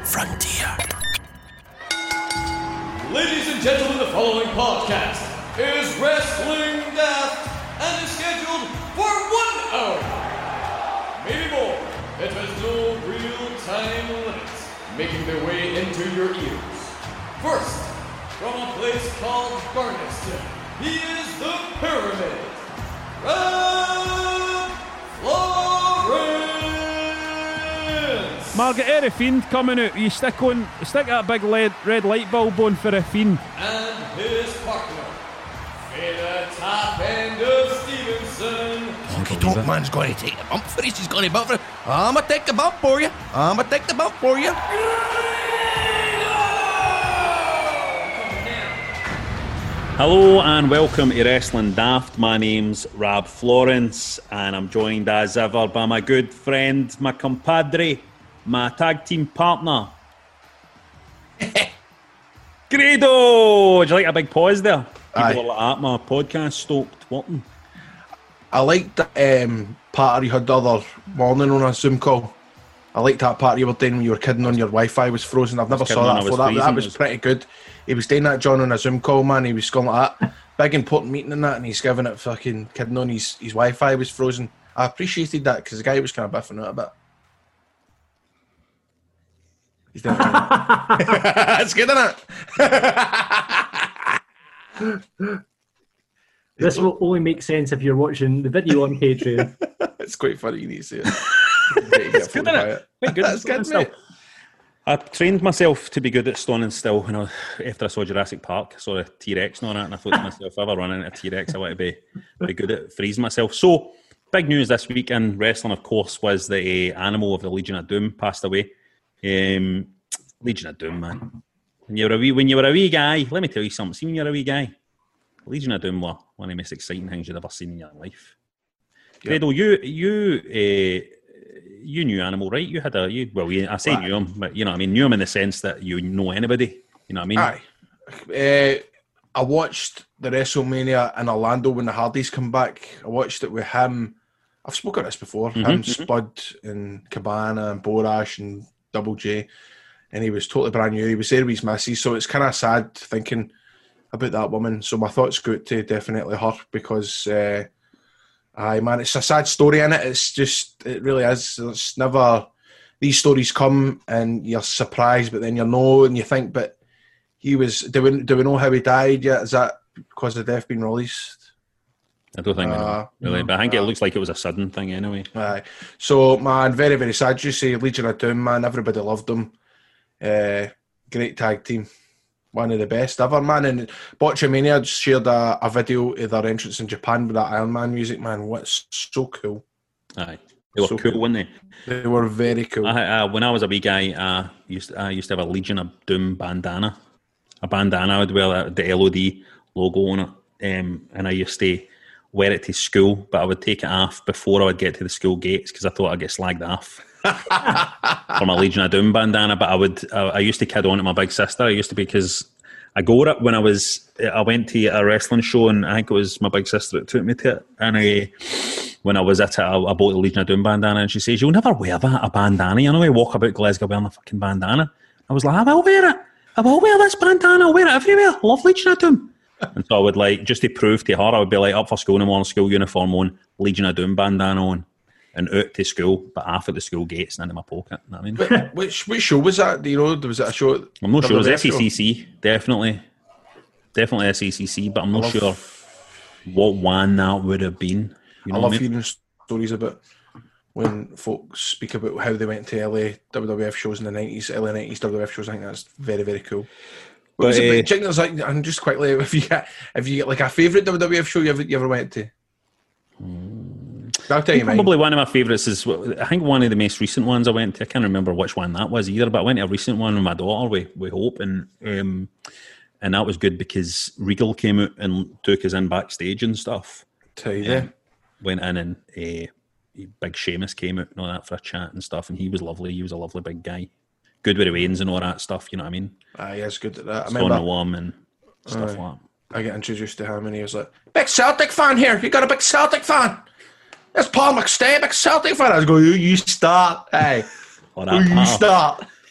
frontier. Ladies and gentlemen, the following podcast is Wrestling Daft and is scheduled for 1 hour. Maybe more. It has no real-time limits, making their way into your ears. First, from a place called Barneston, he is the Pyramid. Rob Florence! Margaret, Fiend coming out. You stick that big red light bulb on for a Fiend. And his partner, the top end of Stevenson. Honky Tonk Man's going to take the bump for us. He's going to bump for us. I'm going to take the bump for you. Hello and welcome to Wrestling Daft. My name's Rob Florence and I'm joined as ever by my good friend, my compadre, my tag team partner, Grado. Would you like a big pause there? People are at my podcast stopped working. I liked that part you had the other morning on a Zoom call. I liked that part you were doing when you were kidding on your Wi-Fi was frozen. I've never saw that before. That was pretty good. He was doing that, John, on a Zoom call, man. He was going like that. Big important meeting and that, and he's giving it fucking kidding on his Wi-Fi was frozen. I appreciated that because the guy was kind of biffing out a bit. He's doing it. It's good, isn't it? This will only make sense if you're watching the video on Patreon. It's quite funny, you need to see it. It's good, isn't it? That's good, mate. I trained myself to be good at standing still. You know, after I saw Jurassic Park, I saw a T-Rex and all that, and I thought to myself, if I ever run into a T-Rex, I want to be good at freezing myself. So, big news this week in wrestling, of course, was the animal of the Legion of Doom passed away. Legion of Doom, man. When you were a wee guy, let me tell you something. See, when you're a wee guy, Legion of Doom were one of the most exciting things you'd ever seen in your life. Yep. Grado, you knew Animal, right? I say knew him, but you know what I mean, knew him in the sense that you know anybody. You know what I mean? Aye. I watched the WrestleMania in Orlando when the Hardys come back. I watched it with him. I've spoken this before. Him, Spud, and Cabana, and Borash, and Double J. And he was totally brand new. He was there with his missus, so it's kind of sad thinking about that woman. So my thoughts go to definitely her because... man, it's a sad story in it. It's just, it really is. It's never, these stories come and you're surprised, but then you know and you think, but he was, do we know how he died yet? Is that because the death been released? I don't think we know, really, but I think it looks like it was a sudden thing anyway. So, man, very, very sad. You say Legion of Doom, man, everybody loved them. Great tag team. One of the best ever, man. And Botchamania shared a video of their entrance in Japan with that Iron Man music, man. What's so cool. Aye. They were so cool, weren't they? They were very cool. When I was a wee guy, I used to have a Legion of Doom bandana. A bandana I would wear the LOD logo on it. And I used to wear it to school, but I would take it off before I would get to the school gates because I thought I'd get slagged off. For my Legion of Doom bandana, but I used to kid on to my big sister. I used to, because I go it when I went to a wrestling show, and I think it was my big sister that took me to it. And when I was at it, I bought the Legion of Doom bandana, and she says, "You'll never wear that, a bandana. You know, you walk about Glasgow wearing a fucking bandana." I was like, "I will wear it. I will wear this bandana. I'll wear it everywhere. I love Legion of Doom." And so I would, like, just to prove to her, I would be like up for school in the morning, school uniform on, Legion of Doom bandana on, and out to school, but half at the school gates and into my pocket. You know what I mean? Which show was that? Do you know? Was it a show? I'm not sure. It was SECC, definitely SECC, but I'm not sure what one that would have been. You know, I love hearing stories about when folks speak about how they went to LA WWF shows in the 90s, LA 90s WWF shows. I think that's very, very cool. But and just quickly, if you get like a favourite WWF show you ever went to? I'll tell you, probably one of my favourites is, I think, one of the most recent ones I went to. I can't remember which one that was either, but I went to a recent one with my daughter with Hope, and that was good because Regal came out and took us in backstage and stuff. Went in and Big Sheamus came out and all that for a chat and stuff, and he was lovely. He was a lovely big guy. Good with the reins and all that stuff, you know what I mean? He is good at that. I remember the worm and stuff like that. I get introduced to him and he was like, "Big Celtic fan here. You got a big Celtic fan? It's Paul McStay, big Celtic fan." I was going, "You start, hey. You start."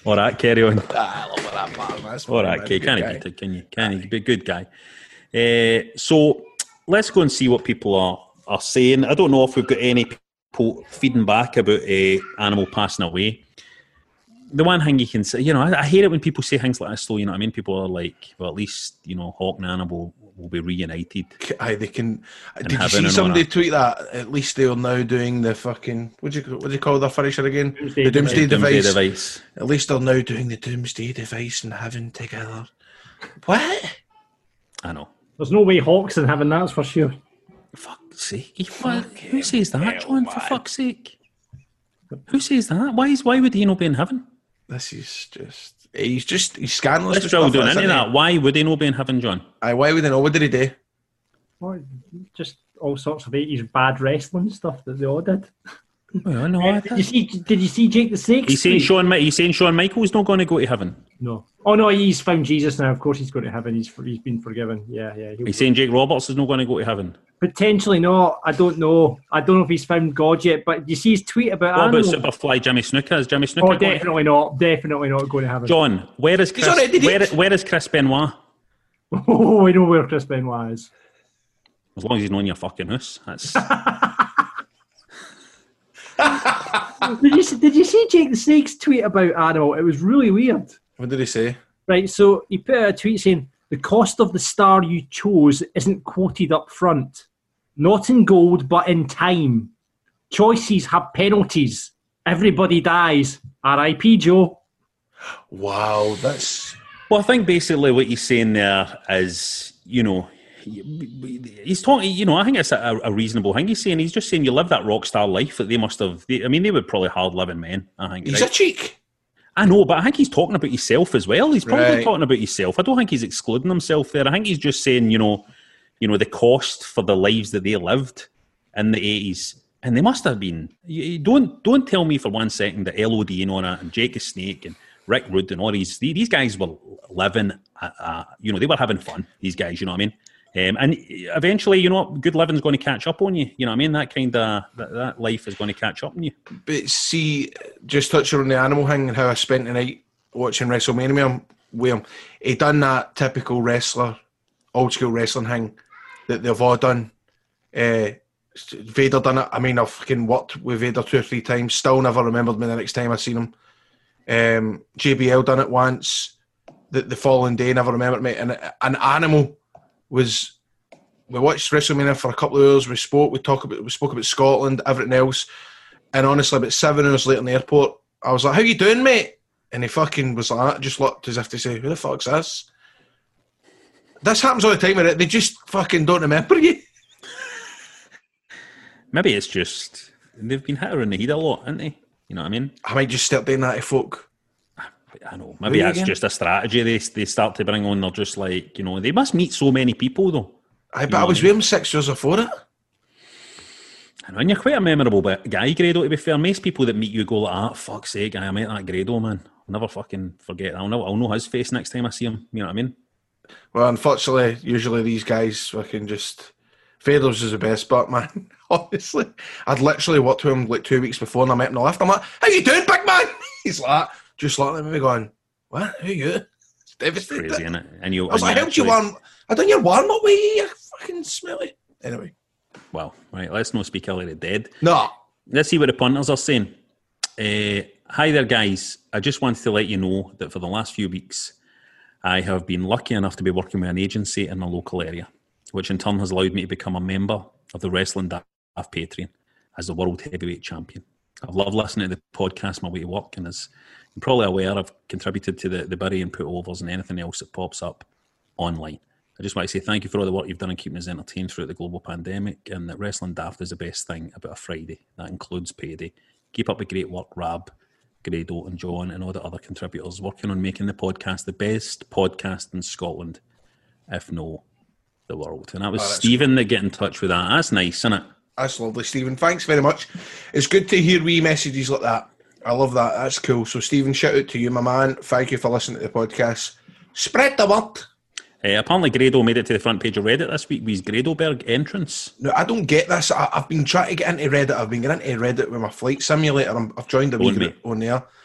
All right, carry on. I love that part. That's All right, okay, can't beat it, can you? Can you be a good guy? So let's go and see what people are saying. I don't know if we've got any people feeding back about Animal passing away. The one thing you can say, I hate it when people say things like this, though, you know what I mean? People are like, well, at least, Hawk and Animal will be reunited. Aye, they can. Did you see somebody tweet that? At least they are now doing the fucking, what do you call their finisher again? The Doomsday Device. At least they're now doing the Doomsday Device in heaven together. What? I know. There's no way Hawk's in heaven, that's for sure. Fuck's sake. Who says that, John? For fuck's sake. Who says that? Why would he not be in heaven? This is just... He's scandalous. Let's drill down into that. Why would he not be in heaven, John? Why would he not? What did he do? Well, just all sorts of 80s bad wrestling stuff that they all did. Well, no, did you see Jake the Snake? He's saying Shawn Michaels not going to go to heaven. No. Oh no, he's found Jesus now. Of course, he's going to heaven. He's been forgiven. Yeah. He's saying Jake Roberts is not going to go to heaven. Potentially not. I don't know. I don't know if he's found God yet. But you see his tweet about. What about Superfly Jimmy Snuka? Is Jimmy Snuka? Oh, definitely not. Definitely not going to heaven. John, where is Chris? Where is Chris Benoit? Oh, I know where Chris Benoit is. As long as he's not in your fucking house. That's. Did you see Jake the Snake's tweet about Animal? It was really weird. What did he say? Right, so he put out a tweet saying, the cost of the star you chose isn't quoted up front. Not in gold, but in time. Choices have penalties. Everybody dies. R.I.P. Joe. Wow, that's... Well, I think basically what he's saying there is, he's talking, I think it's a reasonable thing. He's just saying you live that rock star life that they must have. They were probably hard living men, I think. He's a cheek. I know, but I think he's talking about himself as well. He's probably talking about himself. I don't think he's excluding himself there. I think he's just saying, the cost for the lives that they lived in the 80s. And they must have been. Don't tell me for 1 second that LOD and Jake the Snake and Rick Rude and all these guys were living, they were having fun, these guys, you know what I mean? And eventually, good living's going to catch up on you. You know what I mean? That kind of that life is going to catch up on you. But see, just touching on the Animal thing and how I spent the night watching WrestleMania with him, he done that typical wrestler, old school wrestling thing that they've all done. Vader done it. I mean, I've fucking worked with Vader 2 or 3 times. Still never remembered me the next time I seen him. JBL done it once. The following day, never remembered me. And an Animal. We watched WrestleMania for a couple of hours. We spoke about Scotland, everything else, and honestly, about 7 hours later in the airport, I was like, "How you doing, mate?" And he fucking was like that, just looked as if to say, "Who the fuck's this?" This happens all the time. They just fucking don't remember you. Maybe it's just they've been hit around the head a lot, haven't they? You know what I mean? I might just start doing that to folk. I know. Maybe that's just a strategy they start to bring on. They're just like, they must meet so many people, though. But I was with him 6 years before it. I know, and you're quite a memorable guy, Grado, to be fair. Most people that meet you go like, fuck's sake, I met that Grado, man. I'll never fucking forget. I'll know his face next time I see him. You know what I mean? Well, unfortunately, usually these guys fucking just... Vader's is the best, but man, honestly, I'd literally worked with him like 2 weeks before and I met him in the lift. I'm like, how you doing, big man? He's like, just looking at me going, what? Who are you? It's devastating. It's crazy, isn't it? And I was like, I helped you warm. I done your warm up with you, you fucking smelly. Anyway. Well, right, let's not speak ill of the dead. No. Let's see what the punters are saying. Hi there, guys. I just wanted to let you know that for the last few weeks, I have been lucky enough to be working with an agency in a local area, which in turn has allowed me to become a member of the Wrestling Daft Patreon as the World Heavyweight Champion. I've loved listening to the podcast on my way to work, and as you're probably aware, I've contributed to the bury and put overs and anything else that pops up online. I just want to say thank you for all the work you've done in keeping us entertained throughout the global pandemic, and that Wrestling Daft is the best thing about a Friday. That includes payday. Keep up the great work, Rab, Grado and John and all the other contributors working on making the podcast the best podcast in Scotland, if no the world. And that was Stephen that get in touch with that. That's nice, isn't it? That's lovely, Stephen. Thanks very much. It's good to hear wee messages like that. I love that. That's cool. So, Stephen, shout out to you, my man. Thank you for listening to the podcast. Spread the word. Apparently, Grado made it to the front page of Reddit this week with his Gradoberg entrance. No, I don't get this. I've been trying to get into Reddit. I've been getting into Reddit with my flight simulator. I've joined a wee group on there.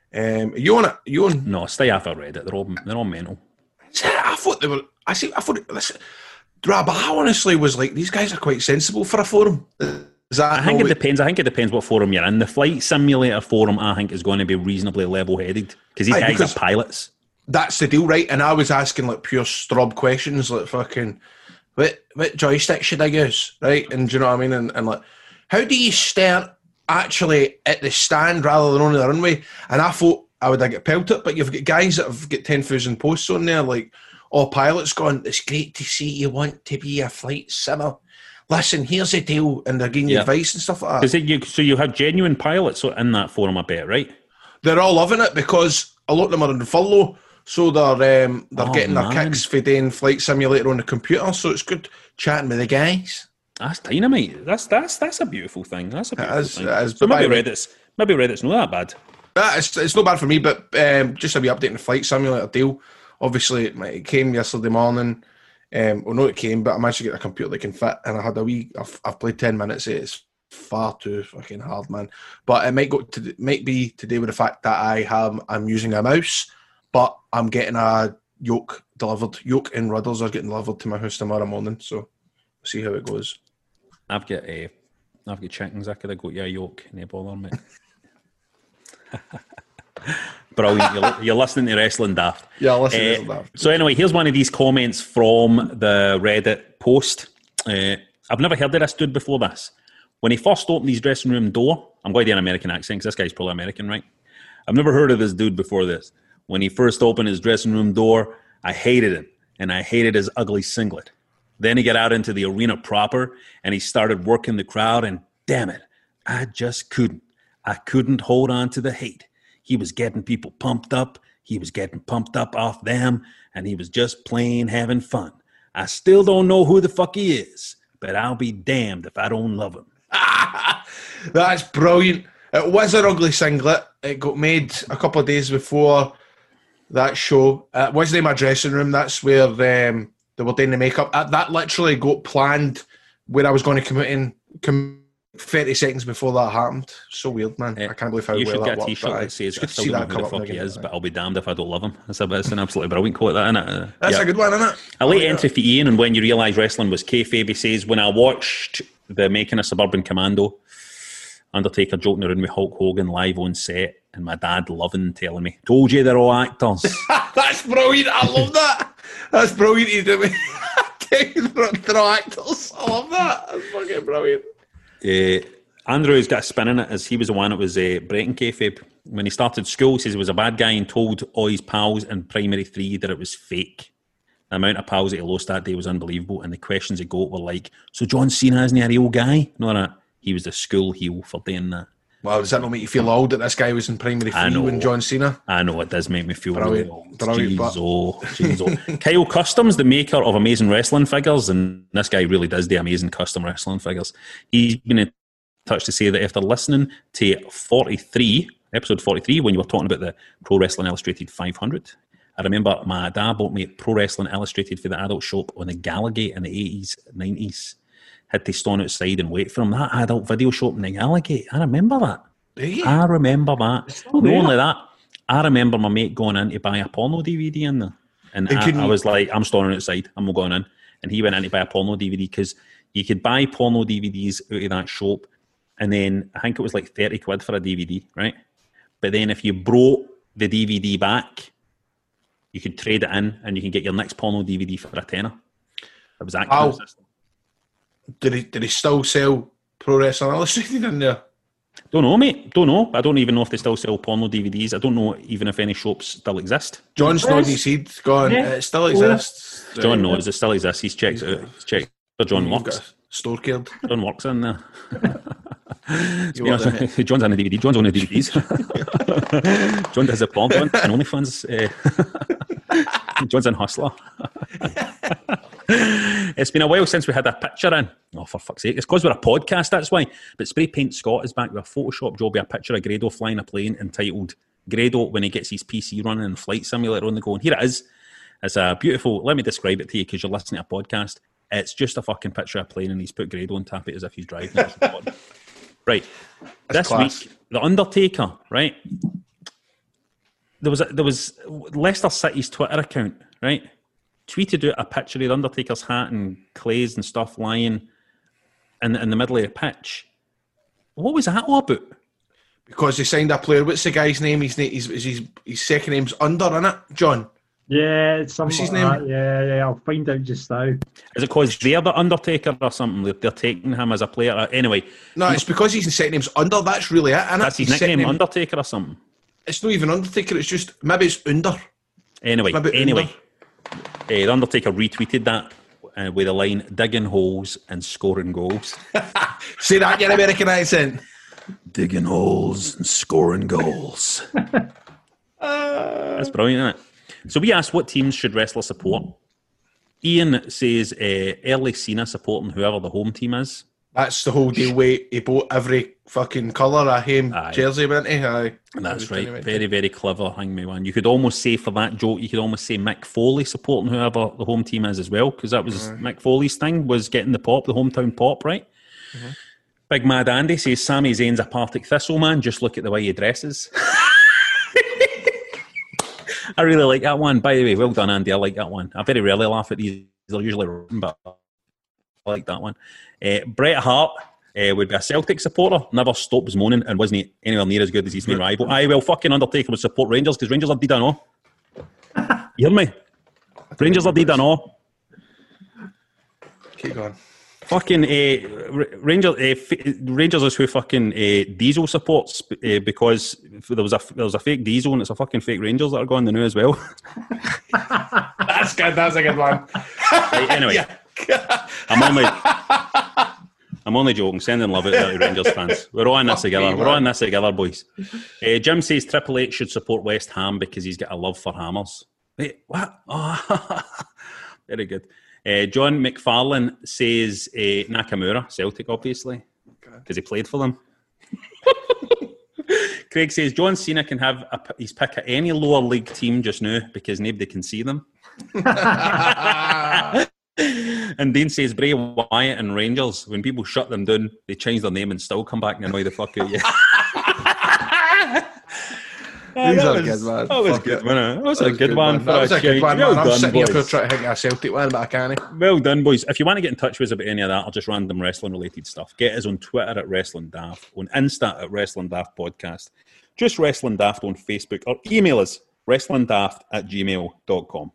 You on it? You on? No, stay off. I read it. They're all mental. I thought they were. I thought this. But I honestly was like, these guys are quite sensible for a forum. Is that? I think it depends. I think it depends what forum you're in. The flight simulator forum, I think, is going to be reasonably level-headed because these guys are pilots. That's the deal, right? And I was asking like pure strob questions, like fucking, what joystick should I use, right? And do you know what I mean? And like, how do you start actually at the stand rather than on the runway? And I thought I would get pelted, but you've got guys that have got 10,000 posts on there, like all pilots going, it's great to see you want to be a flight simmer. Listen, here's the deal, and they're giving you advice and stuff like that. So you have genuine pilots in that forum, I bet, right? They're all loving it because a lot of them are on furlough, so they're getting their kicks for doing flight simulator on the computer. So it's good chatting with the guys. That's dynamite. That's a beautiful thing. That's a beautiful thing. It is. So maybe Reddit's not that bad. It's not bad for me, but just a wee update on the flight simulator deal. Obviously, it came yesterday morning. Well, no, it came, but I managed to get a computer that can fit, and I had I've played 10 minutes. It's far too fucking hard, man. But it might be to do with the fact that I'm using a mouse, but I'm getting a yoke delivered. Yoke and rudders are getting delivered to my house tomorrow morning, so we'll see how it goes. I've got chickens. I could have got you a yoke, no bother, mate. Brilliant. You're listening to Wrestling Daft. Yeah, listening to Wrestling Daft. So anyway, here's one of these comments from the Reddit post. I've never heard of this dude before this. When he first opened his dressing room door, I'm going to do an American accent because this guy's probably American, right? I've never heard of this dude before this. When he first opened his dressing room door, I hated him, and I hated his ugly singlet. Then he got out into the arena proper, and he started working the crowd, and damn it, I just couldn't. I couldn't hold on to the hate. He was getting people pumped up. He was getting pumped up off them, and he was just plain having fun. I still don't know who the fuck he is, but I'll be damned if I don't love him. That's brilliant. It was an ugly singlet. It got made a couple of days before that show. It wasn't in my dressing room. That's where they were doing the makeup. That literally got planned where I was going to come in 30 seconds before that happened. So weird, man. I can't believe how well that worked. You should get a t-shirt that says, I still don't know who the fuck he is, but I'll be damned if I don't love him. It's an absolutely brilliant quote, that, isn't it? That's a good one, isn't it? A late entry for Ian, and when you realise wrestling was kayfabe, he says, when I watched the making of Suburban Commando, Undertaker joking around with Hulk Hogan live on set, and my dad loving telling me, told you they're all actors. That's brilliant. I love that. That's brilliant. You do me. They're all actors. I love that. That's fucking brilliant. Andrew's got a spin in it, as he was the one that was breaking kayfabe. When he started school, he says he was a bad guy and told all his pals in primary 3 that it was fake. The amount of pals that he lost that day was unbelievable, and the questions he got were like, so John Cena isn't he a real guy? No, that he was the school heel for doing that. Well, does that not make you feel old that this guy was in primary 3 when John Cena? I know, it does make me feel brilliant. Old. Jeez. Kyle Customs, the maker of amazing wrestling figures, and this guy really does the amazing custom wrestling figures. He's been in touch to say that after listening to episode 43, when you were talking about the Pro Wrestling Illustrated 500, I remember my dad bought me Pro Wrestling Illustrated for the adult shop on the Gallagate in the 80s, 90s. Had to stand outside and wait for him. That adult video shop in the Gallagate, I remember that. I remember that. Not only that, I remember my mate going in to buy a porno DVD in there. And I was like, I'm standing outside, I'm not going in. And he went in to buy a porno DVD because you could buy porno DVDs out of that shop, and then I think it was like 30 quid for a DVD, right? But then if you brought the DVD back, you could trade it in and you can get your next porno DVD for a tenner. It was that kind of system. Did he still sell Pro Wrestling Illustrated in there? Don't know, mate. Don't know. I don't even know if they still sell porno DVDs. I don't know even if any shops still exist. John's nodding his head, going, it still exists. John knows it still exists. He's checked it out. He's checked where John works. Store card. John works in there. John's on the DVD. John's on the DVDs. John does the porn and OnlyFans. John's in Hustler. It's been a while since we had a picture in. Oh, for fuck's sake. It's because we're a podcast, that's why. But Spray Paint Scott is back with a Photoshop job with a picture of Grado flying a plane entitled Grado when he gets his PC running and Flight Simulator on the go. And here it is. It's a beautiful, let me describe it to you because you're listening to a podcast. It's just a fucking picture of a plane and he's put Grado on top of it as if he's driving it. Right. That's this class. Week, The Undertaker, right? there was Leicester City's Twitter account, right? Tweeted out a picture of the Undertaker's hat and Clay's and stuff lying in the middle of the pitch. What was that all about? Because they signed a player. What's the guy's name? His second name's Under, innit, John? Yeah, it's something. What's his like name? that. Yeah, I'll find out just now. Is it because they're the Undertaker or something? They're taking him as a player. Anyway. No, it's because his second name's Under. That's really it, innit? That's his nickname, Undertaker or something? It's not even Undertaker. It's just, maybe it's Under. Anyway. Under. The Undertaker retweeted that with the line, digging holes and scoring goals. Say that in your American accent. Digging holes and scoring goals. That's brilliant, isn't it? So we asked what teams should wrestlers support. Ian says early Cena supporting whoever the home team is. That's the whole deal. He bought every fucking colour of him jersey, went he? Aye. That's right. Very, very clever, hang me one. You could almost say for that joke, you could almost say Mick Foley supporting whoever the home team is as well, because that was Mick Foley's thing, was getting the pop, the hometown pop, right? Mm-hmm. Big Mad Andy says Sami Zayn's a Partick Thistle man, just look at the way he dresses. I really like that one. By the way, well done, Andy. I like that one. I very rarely laugh at these. They're usually written, but I like that one. Bret Hart would be a Celtic supporter, never stops moaning, and wasn't anywhere near as good as his main rival. Aye, well, fucking Undertaker would support Rangers, because Rangers are dead and all. You hear me? Rangers are dead and all. Keep going. Fucking Rangers is who fucking Diesel supports, because there was a fake Diesel and it's a fucking fake Rangers that are going the new as well. That's good. That's a good one. Right, anyway, I'm only joking. Sending love out to Rangers fans. We're all in this together. We're all in this together, boys. Jim says Triple H should support West Ham because he's got a love for hammers. Wait, what? Oh, very good. John McFarlane says Nakamura, Celtic, obviously, because he played for them. Craig says John Cena can have his pick at any lower league team just now because nobody can see them. And Dean says Bray Wyatt and Rangers, when people shut them down, they change their name and still come back and annoy the fuck out of you. These are good, man. That was good, wasn't it? That was a good one. That was a good one, man. I'm sitting here trying to think of a Celtic one, but I can't. Well done, boys. If you want to get in touch with us about any of that or just random wrestling-related stuff, get us on Twitter at Wrestling Daft, on Insta at Wrestling Daft Podcast, just Wrestling Daft on Facebook, or email us, wrestlingdaft@gmail.com.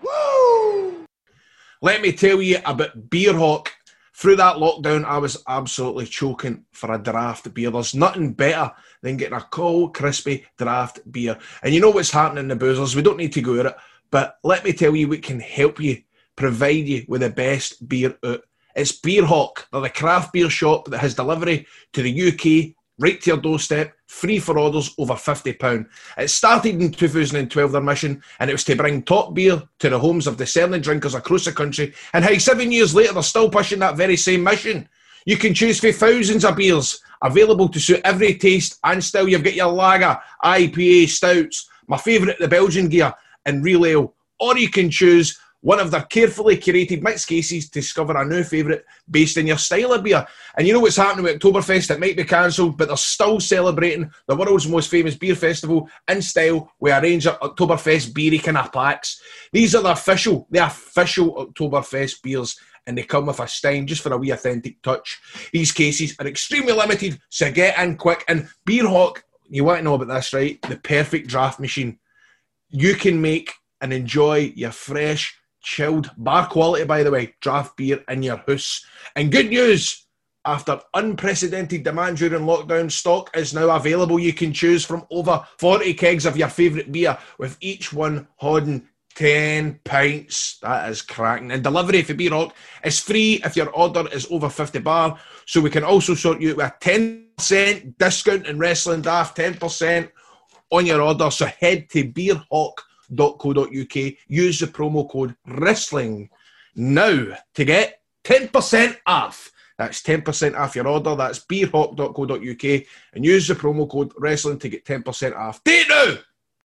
Woo! Let me tell you about Beerhawk. Through that lockdown, I was absolutely choking for a draft beer. There's nothing better than getting a cold, crispy draft beer. And you know what's happening in the boozers. We don't need to go at it. But let me tell you what can help you, provide you with the best beer out. It's Beerhawk. They're the craft beer shop that has delivery to the UK, right to your doorstep, free for orders over £50. It started in 2012, their mission, and it was to bring top beer to the homes of discerning drinkers across the country. And hey, 7 years later, they're still pushing that very same mission. You can choose from thousands of beers available to suit every taste, and still you've got your lager, IPA, stouts, my favourite, the Belgian gear, and real ale. Or you can choose one of their carefully curated mixed cases to discover a new favourite based on your style of beer. And you know what's happening with Oktoberfest? It might be cancelled, but they're still celebrating the world's most famous beer festival in style with a range of Oktoberfest beery kind of packs. These are the official Oktoberfest beers, and they come with a stein just for a wee authentic touch. These cases are extremely limited, so get in quick. And Beerhawk, you want to know about this, right? The perfect draft machine. You can make and enjoy your fresh, chilled, bar quality, by the way, draft beer in your house. And good news, after unprecedented demand during lockdown, stock is now available. You can choose from over 40 kegs of your favourite beer, with each one holding 10 pints. That is cracking. And delivery for Beerhawk is free if your order is over $50. So we can also sort you out with a 10% discount in Wrestling Daft, 10% on your order. So head to beerhawk.co.uk, use the promo code WRESTLING now to get 10% off. That's 10% off your order. That's beerhawk.co.uk, and use the promo code WRESTLING to get 10% off. Do it now!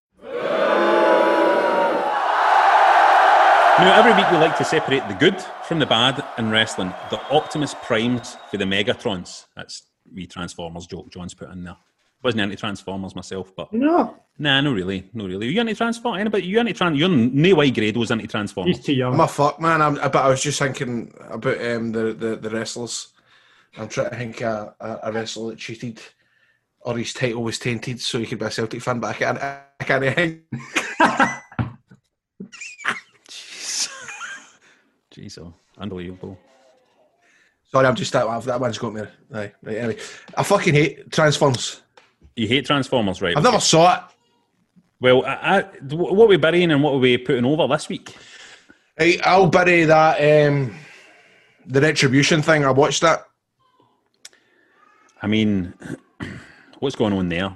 Now, every week we like to separate the good from the bad in wrestling. The Optimus Primes for the Megatrons. That's wee Transformers joke John's put in there. Wasn't into Transformers myself, but No, nah, no really. You into Transformers? Anybody? You into You're no way Grado's into Transformers. he's too young. I'm a fuck man. But I was just thinking about the wrestlers. I'm trying to think a wrestler that cheated or his title was tainted so he could be a Celtic fan, but I can't think. Jeez, unbelievable. Sorry, I'm just that one's got me. Right, anyway. I fucking hate Transformers. You hate Transformers, right? I've never saw it. Well, what are we burying and what are we putting over this week? Right, I'll bury that the Retribution thing. I watched that. I mean, what's going on there?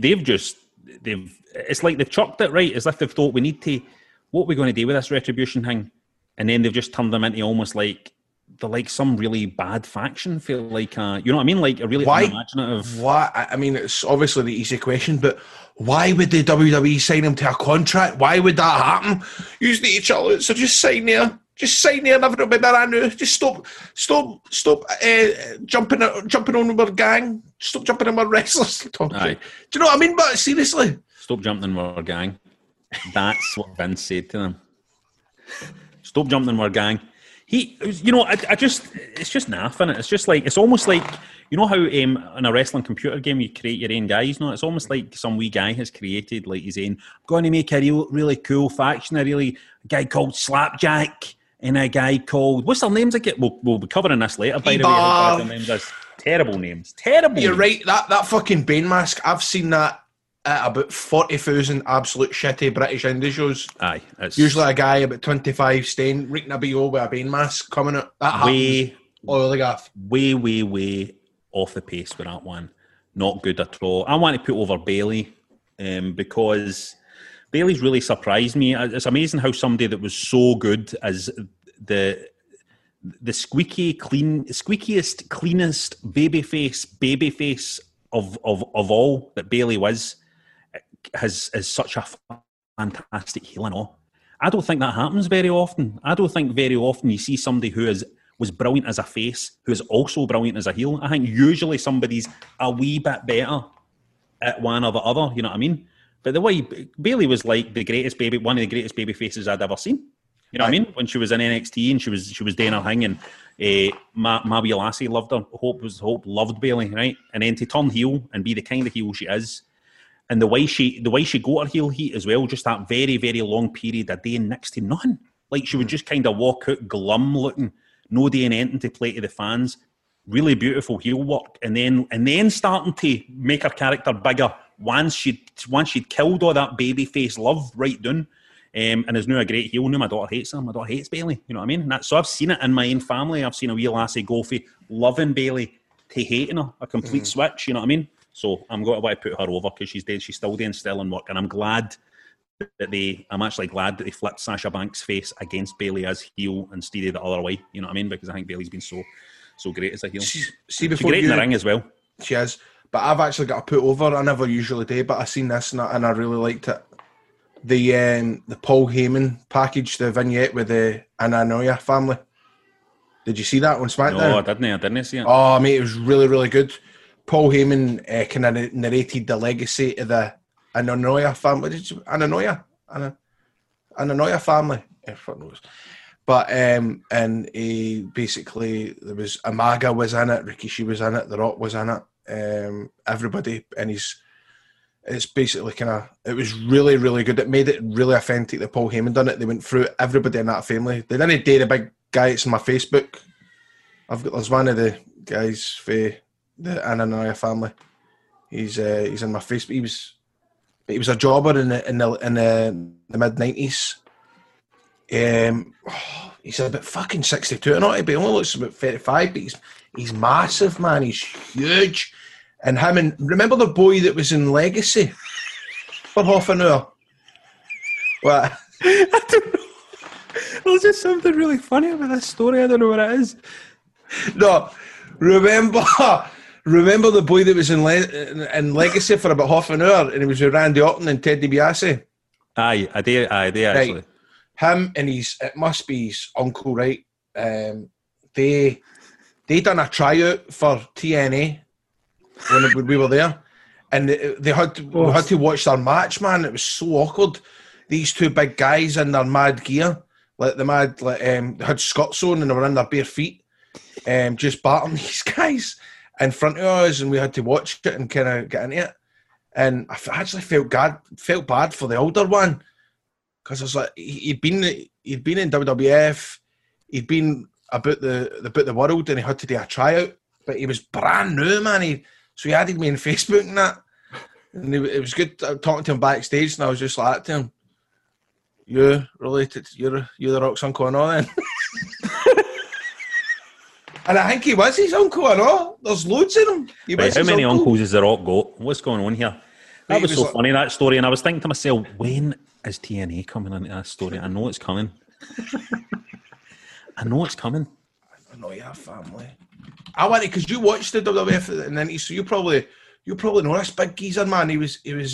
It's like they've chucked it, right? As if they've thought we need to, what are we going to do with this Retribution thing? And then they've just turned them into almost like they're like some really bad faction. Feel like you know what I mean? Like a really unimaginative. Why? I mean, it's obviously the easy question, but why would the WWE sign him to a contract? Why would that happen? Usually each other, so just sign there. Just sign there, never will be there. I know. Just stop jumping on our gang. Stop jumping on our wrestlers. Do you know what I mean? But seriously, stop jumping on our gang. That's what Vince said to them. Stop jumping on our gang. It's just naff, innit? It's just like, it's almost like, you know how in a wrestling computer game you create your own guys, no? It's almost like some wee guy has created, like he's saying, I'm going to make a really cool faction, a guy called Slapjack and a guy called, what's their names again? We'll be covering this later, by the way. Their names is terrible names. You're right, that fucking Bane mask, I've seen that at about 40,000 absolute shitty British indie shows. Aye. It's usually a guy about 25 staying, reeking a BO with a Bane mask coming out. That happens. Way off the pace with that one. Not good at all. I want to put over Bayley because Bayley's really surprised me. It's amazing how somebody that was so good as the squeakiest, cleanest babyface of all that Bayley was, is such a fantastic heel and all. I don't think that happens very often. I don't think very often you see somebody who was brilliant as a face who is also brilliant as a heel. I think usually somebody's a wee bit better at one or the other, you know what I mean? But the way Bayley was like one of the greatest baby faces I'd ever seen. You know what I mean? When she was in NXT and she was doing her thing, and my wee lassie loved her. Hope loved Bayley, right? And then to turn heel and be the kind of heel she is, and the way she got her heel heat as well, just that very, very long period of doing next to nothing. Like she would just kind of walk out glum looking, no doing anything to play to the fans. Really beautiful heel work, and then starting to make her character bigger once she'd killed all that baby face love right down. And is now a great heel. Now my daughter hates her. My daughter hates Bayley. You know what I mean? So I've seen it in my own family. I've seen a wee lassie go from loving Bayley to hating her. A complete switch. You know what I mean? So I'm going to want to put her over because she's still doing sterling work, and I'm glad I'm actually glad that they flipped Sasha Banks' face against Bayley as heel instead of the other way. You know what I mean? Because I think Bayley's been so great as a heel. She's great in the ring as well. She is. But I've actually got to put over. I never usually do, but I seen this and I really liked it. The Paul Heyman package, the vignette with the Ananoia family. Did you see that on SmackDown? No, I didn't see it. Oh, mate, it was really, really good. Paul Heyman kind of narrated the legacy of the Ananoia family. Ananoia family. Fuck knows. But and he basically, there was Umaga was in it, Rikishi was in it, The Rock was in it, everybody, and it's basically it was really, really good. It made it really authentic that Paul Heyman done it. They went through everybody in that family. They didn't date a big guy. It's in my Facebook. There's one of the guys for the Ananoia family. He's in my Facebook. He was a jobber in the mid-90s. He's about fucking 62 or not, but he only looks about 35, but he's massive, man. He's huge. And remember the boy that was in Legacy for half an hour? What? I don't know. There's just something really funny about this story. I don't know what it is. No, remember the boy that was in Legacy for about half an hour, and he was with Randy Orton and Ted DiBiase? Aye, I did actually. Right. Him and it must be his uncle, right? They done a tryout for TNA when we were there, and we had to watch their match, man. It was so awkward. These two big guys in their mad gear, they had skirts on and they were in their bare feet, just battering these guys in front of us, and we had to watch it and kind of get into it. And I actually felt bad for the older one, because I was like, he'd been in WWF, he'd been about the world, and he had to do a tryout, but he was brand new, man. So he added me on Facebook and that, and it was good talking to him backstage, and I was just like to him, "You related? You're the Rock's uncle and all then." And I think he was his uncle and all. There's loads of them. How many uncles has the Rock got? What's going on here? That was so funny, that story, and I was thinking to myself, when is TNA coming into that story? I know it's coming. I know your family. I want it because you watched the WWF in the 90s, so you probably know this big geezer, man. He was in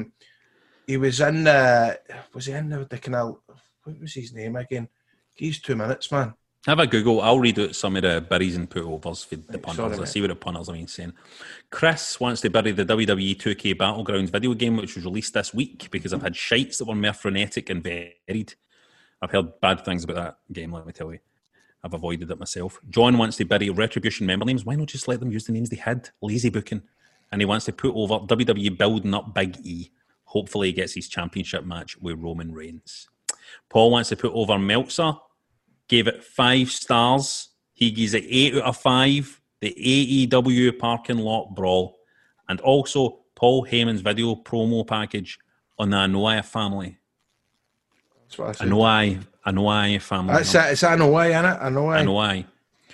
the canal? What was his name again? He's 2 minutes, man. Have a Google. I'll read out some of the buries and put-overs for the punters. Let's see what the punters have been saying. Chris wants to bury the WWE 2K Battlegrounds video game, which was released this week, because I've had shites that were more frenetic and varied. I've heard bad things about that game, let me tell you. I've avoided it myself. John wants to bury Retribution member names. Why not just let them use the names they had? Lazy booking. And he wants to put over WWE building up Big E. Hopefully he gets his championship match with Roman Reigns. Paul wants to put over Meltzer. Gave it 5 stars. He gives it 8 out of 5. The AEW parking lot brawl. And also Paul Heyman's video promo package on the Anoa'i family. That's what I said. Anoa'i family. It's Anoa'i, isn't it? Anoa'i.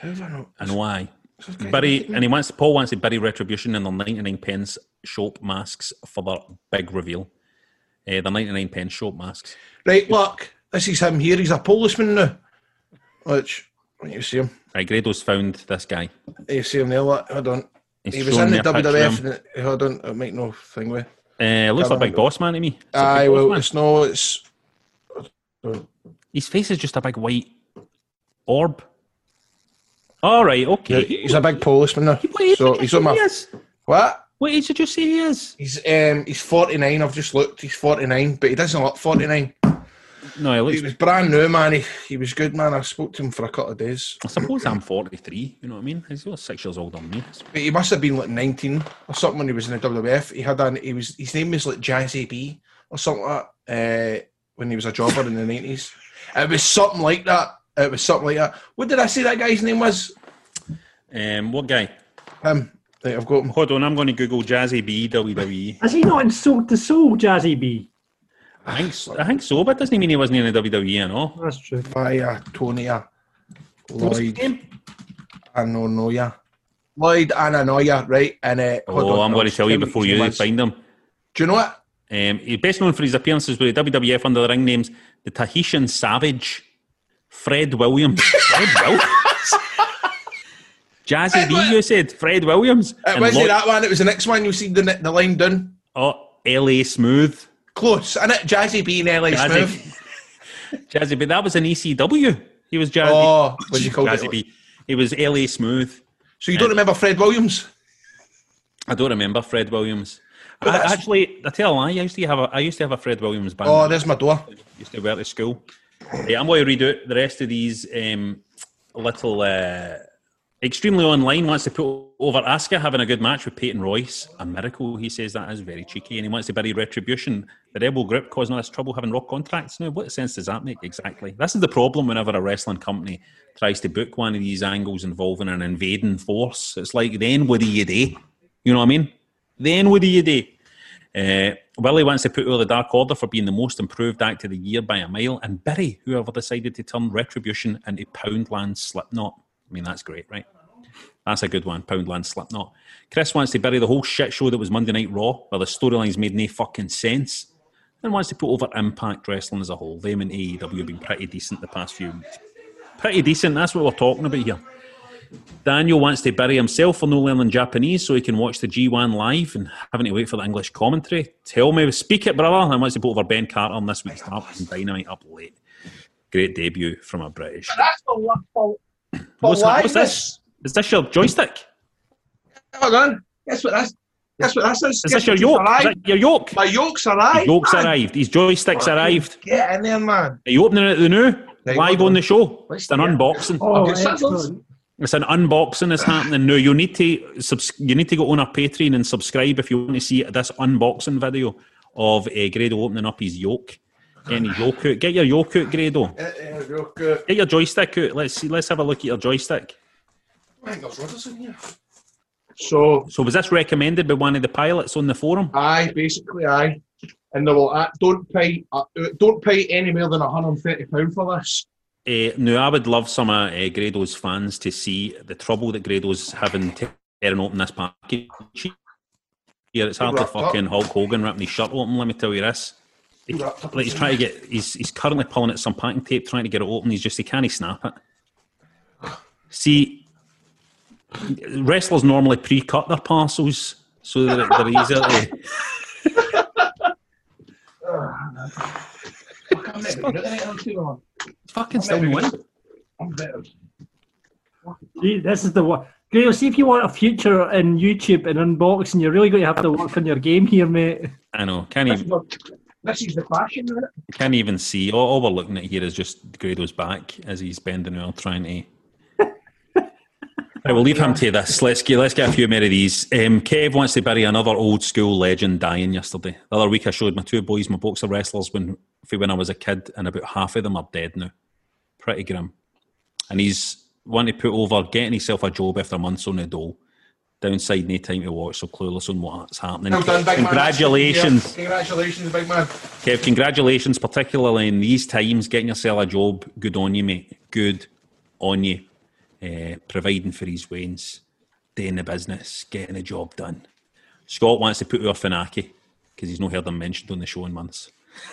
Anoa'i. And Paul wants to bury Retribution in their 99 pence shop masks for their big reveal. The 99 pence shop masks. Right, look. This is him here. He's a policeman now. Which, when you see him. Right, Grado's found this guy. You see him there, look. Hold on. He was in the WWF. Hold on, it'll make no thing with. Looks like Big Boss Man to me. His face is just a big white orb. All right, okay. Yeah, he's a big policeman now. He's on my... What? What age did you say he is? He's 49. I've just looked. He's 49, but he doesn't look 49. No, he was brand new, man. He was good, man. I spoke to him for a couple of days. I suppose I'm 43. You know what I mean? He's 6 years older than me. But he must have been like 19 or something when he was in the WWF. His name was like Jazzy B or something like that. When he was a jobber in the 90s, it was something like that. What did I say that guy's name was? What guy? Him. Right, I've got him. Hold on, I'm going to Google Jazzy B WWE. Is he not in Soul to Soul, Jazzy B? I think so, but doesn't mean he wasn't in the WWE and all. That's true. Via Tonya Lloyd Anoia. Lloyd Anoia, right? And I'm going to tell you before you find him. Do you know what? He's best known for his appearances with the WWF under the ring names the Tahitian Savage, Fred Williams. Fred Williams? Jazzy B, you said? Fred Williams? It wasn't that one, it was the next one. You see the line down. Oh, LA Smooth. Close, isn't it? Jazzy B and LA Smooth. Jazzy B, that was an ECW. He was Jazzy. Oh, what's he called? Jazzy B. He was LA Smooth. So you don't remember Fred Williams? I don't remember Fred Williams. I tell a lie. I used to have a Fred Williams band. Oh, there's my door. I used to wear to school. I'm going to read out the rest of these little. Extremely Online wants to put over Asuka having a good match with Peyton Royce. A miracle, he says. That is very cheeky. And he wants to bury Retribution. The Rebel Group causing us trouble having Rock contracts now. What sense does that make exactly? This is the problem whenever a wrestling company tries to book one of these angles involving an invading force. It's like, then what do you do? You know what I mean? Then what do you do? Willie wants to put over the Dark Order for being the most improved act of the year by a mile. And bury whoever decided to turn Retribution into Poundland Slipknot. I mean, that's great, right? That's a good one, Poundland Slipknot. Chris wants to bury the whole shit show that was Monday Night Raw, where the storylines made no fucking sense, and wants to put over Impact Wrestling as a whole. Them and AEW have been pretty decent the past few weeks. Pretty decent, that's what we're talking about here. Daniel wants to bury himself for no learning Japanese so he can watch the G1 live and having to wait for the English commentary. Tell me, speak it, brother. And wants to put over Ben Carter on this week's Dark and Dynamite up late. Great debut from a British. That's the luck. What's this? Is this your joystick? Hold on. Guess what that's? That's what that's. Is this your yoke? Is that your yoke? My yoke's arrived. Your yoke's man. arrived. His joystick's arrived. Get in there, man. Are you opening it at the new? Right, Live hold on the show. Let's It's an do it. unboxing. Oh, Okay, so excellent. It's an unboxing that's happening now. You need to go on our Patreon and subscribe if you want to see this unboxing video of Grado opening up his yoke. Getting his yoke out. Get your yoke out, Grado. Get your joystick out. Let's have a look at your joystick. I think there's rudders in here. So was this recommended by one of the pilots on the forum? basically, and they will don't pay any more than £130 for this. Now, I would love some of Grado's fans to see the trouble that Grado's having tearing open this package. Yeah, it's hardly fucking Hulk Hogan ripping his shirt open, let me tell you this. He's trying to get, he's currently pulling at some packing tape, trying to get it open. He can't snap it. See, wrestlers normally pre-cut their parcels so that they're easier to... Fucking still win. I'm better. This is the one. Grado, see if you want a future in YouTube and unboxing, you're really going to have to work on your game here, mate. I know. This is the fashion, isn't it? Can't even see. All we're looking at here is just Grado's back as he's bending over trying to... Right, we'll leave him to this. Let's get a few more of these. Kev wants to bury another old school legend dying yesterday. The other week I showed my two boys my boxer wrestlers when I was a kid, and about half of them are dead now. Pretty grim. And he's wanting to put over getting himself a job after months on the dole. Downside, no time to watch, so clueless on what's happening. Well done, big congratulations. Man. Congratulations, big man. Kev, congratulations, particularly in these times, getting yourself a job. Good on you, mate. Good on you. Providing for his wains, doing the business, getting the job done. Scott wants to put over Funaki because he's not heard him mentioned on the show in months.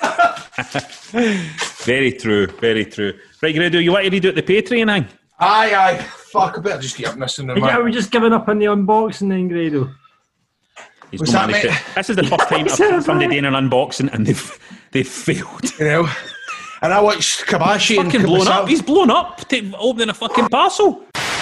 Very true, very true. Right, Grado, you want to read out the Patreon thing? Aye. Fuck, I better just keep up missing them. Yeah, we're just giving up on the unboxing then, Grado. What's that, mate? This is the first time I've somebody doing an unboxing and they've failed. You know? And I watched Kabashi and fucking blown up. He's blown up opening a fucking parcel.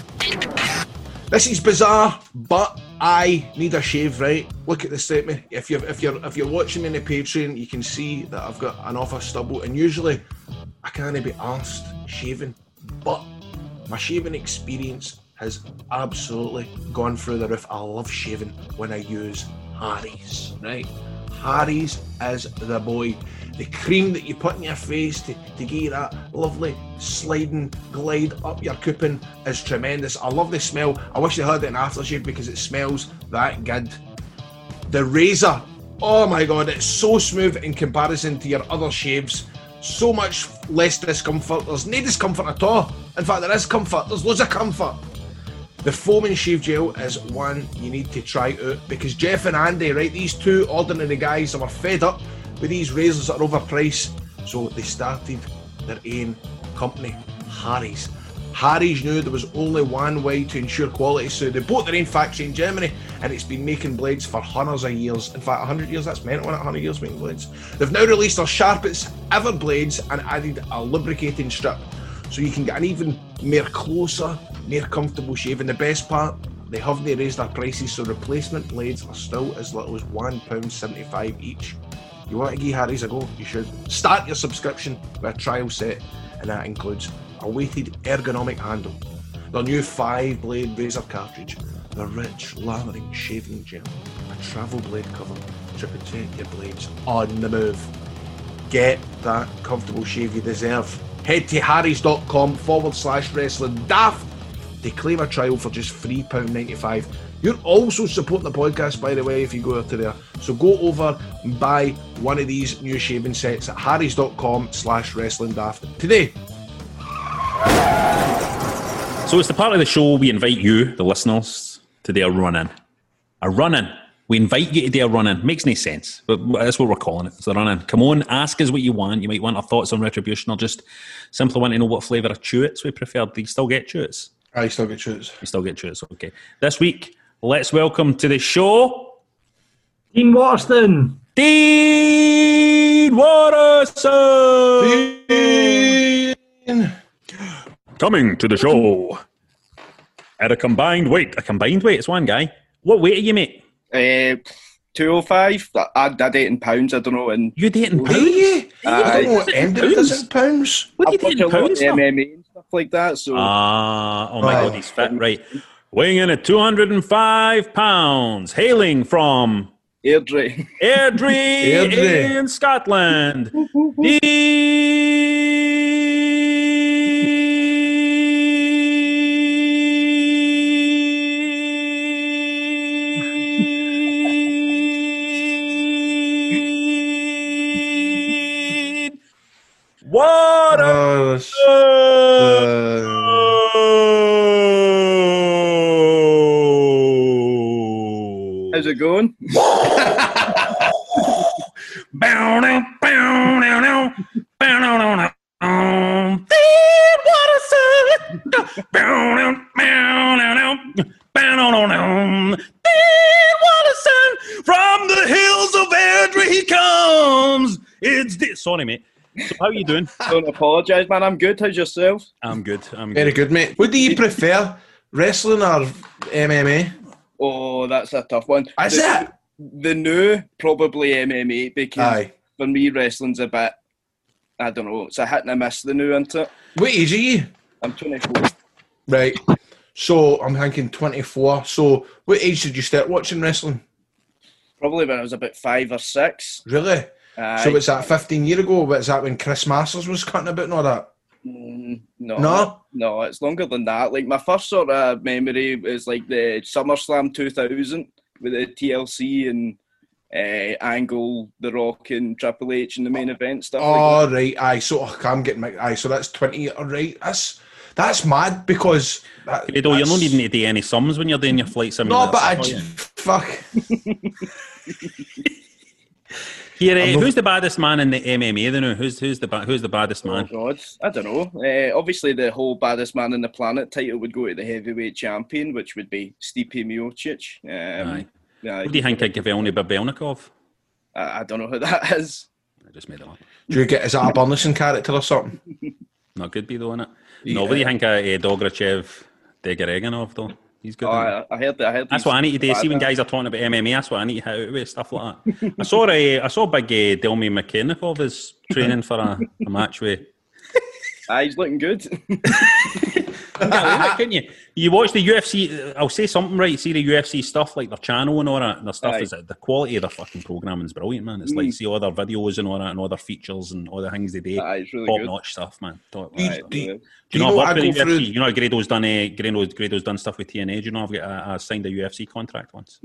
This is bizarre, but I need a shave, right? Look at this statement. If you're watching me on the Patreon, you can see that I've got an off a stubble, and usually I can't be arsed shaving, but my shaving experience has absolutely gone through the roof. I love shaving when I use Harry's, right? Harry's is the boy. The cream that you put in your face to give you that lovely sliding glide up your coupon is tremendous. I love the smell. I wish they had it in aftershave because it smells that good. The razor, oh my god, it's so smooth in comparison to your other shaves. So much less discomfort. There's no discomfort at all. In fact, there is comfort. There's loads of comfort. The foam and shave gel is one you need to try out because Jeff and Andy, right, these two ordinary guys were fed up with these razors that are overpriced, so they started their own company, Harry's. Harry's knew there was only one way to ensure quality, so they bought their own factory in Germany, and it's been making blades for hundreds of years. In fact, 100 years, that's mental, 100 years making blades. They've now released their sharpest ever blades and added a lubricating strip, so you can get an even more closer, more comfortable shave. And the best part, they haven't raised their prices, so replacement blades are still as little as £1.75 each. You want to give Harry's a go? You should. Start your subscription with a trial set, and that includes a weighted ergonomic handle, their new 5-blade razor cartridge, the rich lathering shaving gel, a travel blade cover to protect your blades on the move. Get that comfortable shave you deserve. Head to harrys.com/wrestling daft to claim a trial for just £3.95. You're also supporting the podcast, by the way, if you go over to there. So go over and buy one of these new shaving sets at harrys.com/wrestling daft today. So it's the part of the show we invite you, the listeners, to do a run-in. A run-in. We invite you to do a run-in. Makes no sense, but that's what we're calling it. It's a run-in. Come on, ask us what you want. You might want our thoughts on Retribution, or just simply want to know what flavour of chewits we prefer. Do you still get chewits? I still get chewits. You still get chewits, okay. This week, let's welcome to the show... Dean Waterston. Dean Waterston! Dean! Coming to the show at a combined weight. A combined weight? It's one guy. What weight are you, mate? 205. I did it in pounds. I don't know. And You dating Do pounds? you? I don't know what Is it end in it is pounds? in pounds. What do you I've watched dating a lot of pounds for? MMA and stuff like that. So Oh my Oh. God, he's fit. Right. Weighing in at 205 pounds, hailing from Airdrie. Airdrie Airdrie. in Scotland. What a How's it going? From the hills of Airdrie he comes. Sorry, mate. So how are you doing? Don't apologise, man. I'm good. How's yourself? I'm good. Very good, mate. What do you prefer, wrestling or MMA? Oh, that's a tough one. Is it? The new, probably MMA, because Aye. for me, wrestling's a bit, I don't know, it's a hit and a miss, the new, isn't it? What age are you? I'm 24. Right. So I'm thinking 24. So what age did you start watching wrestling? Probably when I was about 5 or 6. Really? Aye. So what's that, 15 years ago? What's that, when Chris Masters was cutting about and all that? No, it's longer than that. Like, my first sort of memory is like the SummerSlam 2000 with the TLC and Angle, The Rock and Triple H in the main event, stuff Oh, like that. right. Aye, so I'm getting my... Aye, so that's 20... Right. That's mad because... You're not needing to do any sums when you're doing your flight simulator. No, but I... stuff, are you? Fuck. Here, who's the baddest man in the MMA? Then who's the baddest man? Oh, God. I don't know. Obviously, the whole baddest man on the planet title would go to the heavyweight champion, which would be Stipe Miocic. Aye. Yeah, What do you think of Gavelny Babelnikov? I don't know who that is. I just made it up. Do you get... Is that a Burnlison character or something? Not good, be though, innit? Yeah. No, what do you think of Dograchev Degareganov though? He's good. Oh, I heard that. That's what I need to do. See when guys are talking about MMA, that's what I need to hit out with, stuff like that. I saw big Delmy McKenniff is training for a match with. He's looking good. Couldn't you? You watch the UFC. I'll say something right. See the UFC stuff, like their channel and all that. And their stuff is the quality of their fucking programming is brilliant, man. It's like see all their videos and all that, and all their features and all the things they do. It's really top good. notch stuff, man. Top Do you- notch stuff. do you- Do you know what I've I worked go with the through? UFC? You know Grado's done stuff with TNA. Do you know I signed a UFC contract once?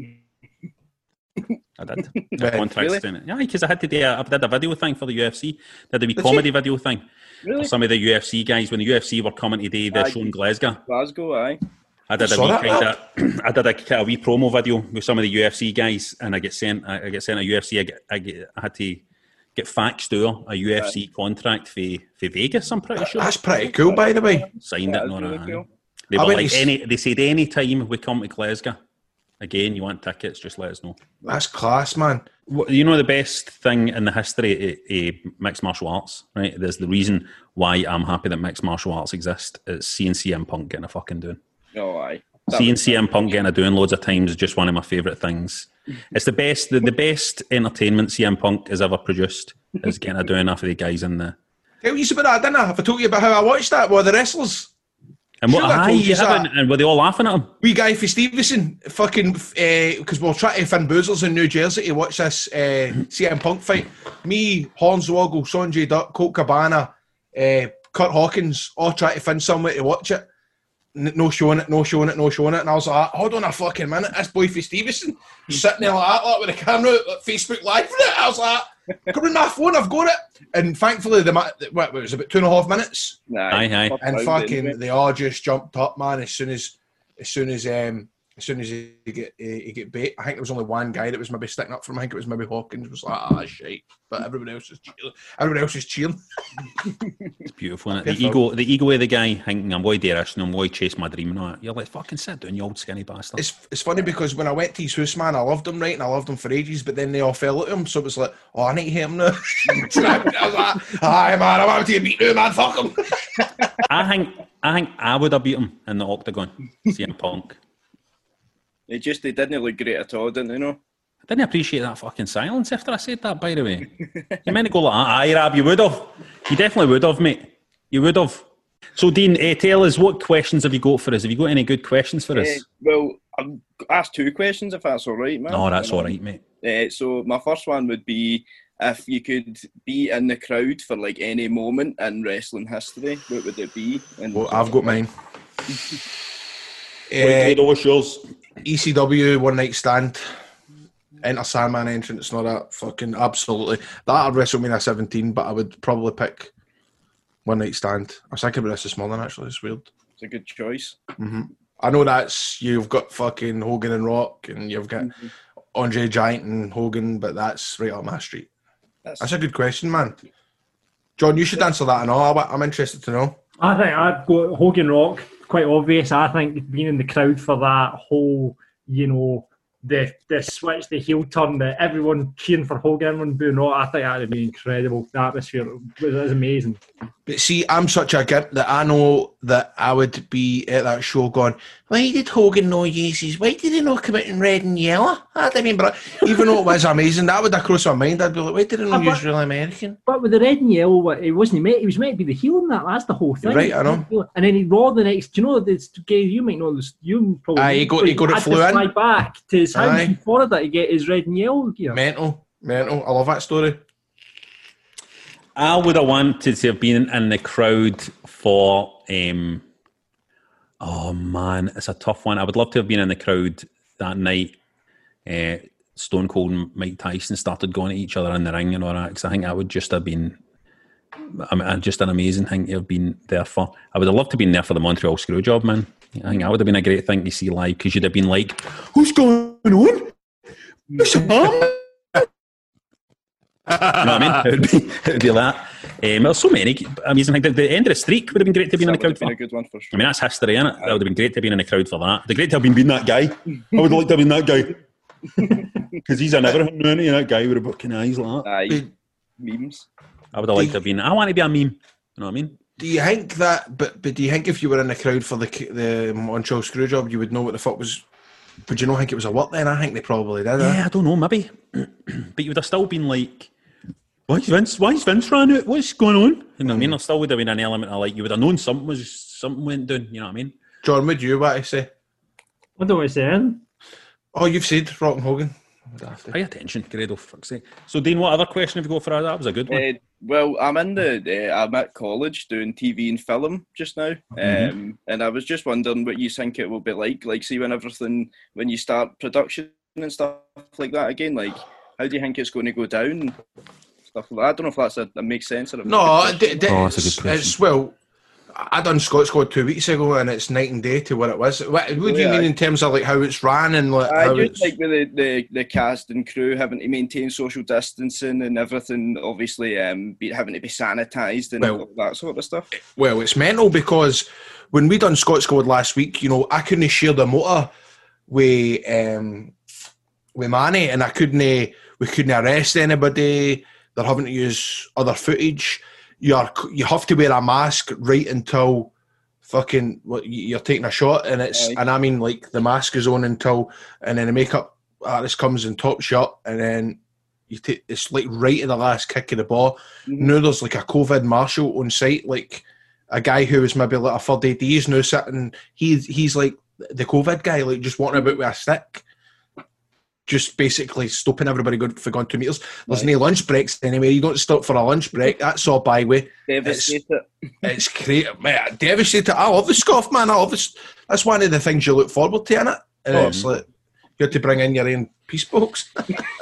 I did. Right. Contracts Really? doing it. Yeah, because I had to do I did a video thing for the UFC. Did a wee comedy video thing Really? for some of the UFC guys when the UFC were coming to do the Aye. show in Glasgow. Glasgow, aye. I did a Saw wee that, kind of, I did a kind of wee promo video with some of the UFC guys, and I get sent a UFC. I had to get faxed to a UFC contract for Vegas. I'm pretty sure That's pretty cool, by the way. signed Yeah, it and all that's really that. cool. They I were went like to They said any time we come to Glasgow, again you want tickets, just let us know. That's class, man. You know the best thing in the history of mixed martial arts, right? There's the reason why I'm happy that mixed martial arts exist. It's seeing CM Punk getting a fucking doing. Oh, aye. Seeing CM Punk getting a doing loads of times is just one of my favourite things. It's the best, the best entertainment CM Punk has ever produced is getting a doing after the guys in the. Tell you about that, didn't I? Have I told you about how I watched that with the wrestlers? And what? Sure, I Aye, told you you haven't, that. and were they all laughing at him? Wee guy for Stevenson, fucking, because we're trying to Finn Boozlers in New Jersey to watch this CM Punk fight. Me, Hornswoggle, Sonjay Dutt, Colt Cabana, Kurt Hawkins, all trying to find somewhere to watch it. No showing it. And I was like, hold on a fucking minute, this boy for Stevenson sitting there like that, like, with the camera, like, Facebook Live for it. I was like, come on my phone, I've got it. And thankfully, it was about 2.5 minutes. Aye. And fucking, they all just jumped up, man. As soon as you get bait, I think there was only one guy that was maybe sticking up for him. I think it was maybe Hawkins. Was like, shit, but everybody else is cheering. It's beautiful, isn't it? The ego of the guy thinking, I'm going to do this and I'm going to chase my dream and all that. You're like, fucking sit down, you old skinny bastard. It's funny because when I went to his house, man, I loved him, right, and I loved him for ages. But then they all fell at him, so it was like, oh, I need to hit him now. So I was like, aye, man, I'm out to beat you, man. Fuck him. I think I would have beat him in the octagon, CM Punk. They didn't look great at all, didn't they? No. I didn't appreciate that fucking silence after I said that, by the way. You meant to go like that. Aye, Rab, you would have. You definitely would have, mate. You would have. So, Dean, tell us, what questions have you got for us? Have you got any good questions for us? Well, I've asked 2 questions, if that's all right, man. No, that's all right, mate. So my first one would be, if you could be in the crowd for like any moment in wrestling history, what would it be? And Well, I've got mine. What's yours? ECW One Night Stand. Enter Sandman entrance, not that fucking absolutely. That or WrestleMania 17, but I would probably pick One Night Stand. I was thinking about this morning, actually. It's weird. It's a good choice. I know you've got fucking Hogan and Rock, and you've got Andre Giant and Hogan, but that's right up my street. That's a good question, man. John, you should answer that and all. I'm interested to know. I think I'd go Hogan Rock. Quite obvious. I think being in the crowd for that whole, the switch, the heel turn, the everyone cheering for Hogan, everyone booing Rock. I think that would be incredible. The atmosphere was amazing. But see, I'm such a git that I know that I would be at that show going, why did Hogan not use his? Why did he not come out in red and yellow? I mean, but even though it was amazing, that would have crossed my mind. I'd be like, why did he not use Real American? But with the red and yellow, he was meant to be the heel in that. That's the whole thing. Right, I know. And then he Raw the next. Do you know this guy? You might know this. You probably. He got it flew in. Fly back to his house in Florida to get his red and yellow gear. Mental. I love that story. I would have wanted to have been in the crowd for. Oh man, it's a tough one. I would love to have been in the crowd that night. Stone Cold and Mike Tyson started going at each other in the ring and all that, because I think that would just have been just an amazing thing to have been there for. I would have loved to have been there for the Montreal Screwjob, man. I think that would have been a great thing to see live, because you'd have been like, what's going on? What's up? You know what I mean? It would be that. There's so many amazing things. The end of the streak would have been great to be in the crowd for. That would have been a good one for sure. I mean, that's history, isn't it? That would have been great to have been in the crowd for that. It would have been great to have been that guy. I would have liked to have been that guy. Because he's an everything, isn't he? That guy with a fucking eyes like that. Aye. Memes. I would have liked to have been. I want to be a meme. You know what I mean? Do you think that? But do you think if you were in the crowd for the Montreal Screwjob, you would know what the fuck was? Would you not think it was a what then? I think they probably did. Yeah, I don't know, maybe. But you would have still been like, why is Vince ran out? What's going on? You know what I mean? There still would have been an element of like, you would have known something went down. You know what I mean? John, would you what to say? What do I say? Oh, you've said Rock and Hogan. Pay attention, Grado, fuck's sake. So, Dean, what other question have you got for us? That was a good one. Well, I'm at college doing TV and film just now, and I was just wondering what you think it will be like see when you start production and stuff like that again, like how do you think it's going to go down? Stuff like that. I don't know if that makes sense. Or no, that's a good question. It's well, I done Scott Squad 2 weeks ago, and it's night and day to what it was. What do you mean in terms of like how it's ran and like how just like with the cast and crew having to maintain social distancing and everything, obviously having to be sanitised and all that sort of stuff. Well, it's mental because when we done Scott Squad last week, I couldn't share the motor with Manny, and we couldn't arrest anybody. They're having to use other footage. You have to wear a mask right until fucking you're taking a shot, and and I mean like the mask is on until, and then the makeup artist comes in top shot, and then it's like right in the last kick of the ball. Now there's like a COVID marshal on site, like a guy who was maybe like a third AD is now sitting. He's like the COVID guy, like just walking about with a stick. Just basically stopping everybody for going 2 meters. There's no lunch breaks anyway. You don't stop for a lunch break. That's all byway. Devastated. It's great, man. Devastated. I love the scoff, man. I love this. That's one of the things you look forward to, innit? And it's like you have to bring in your own peace box.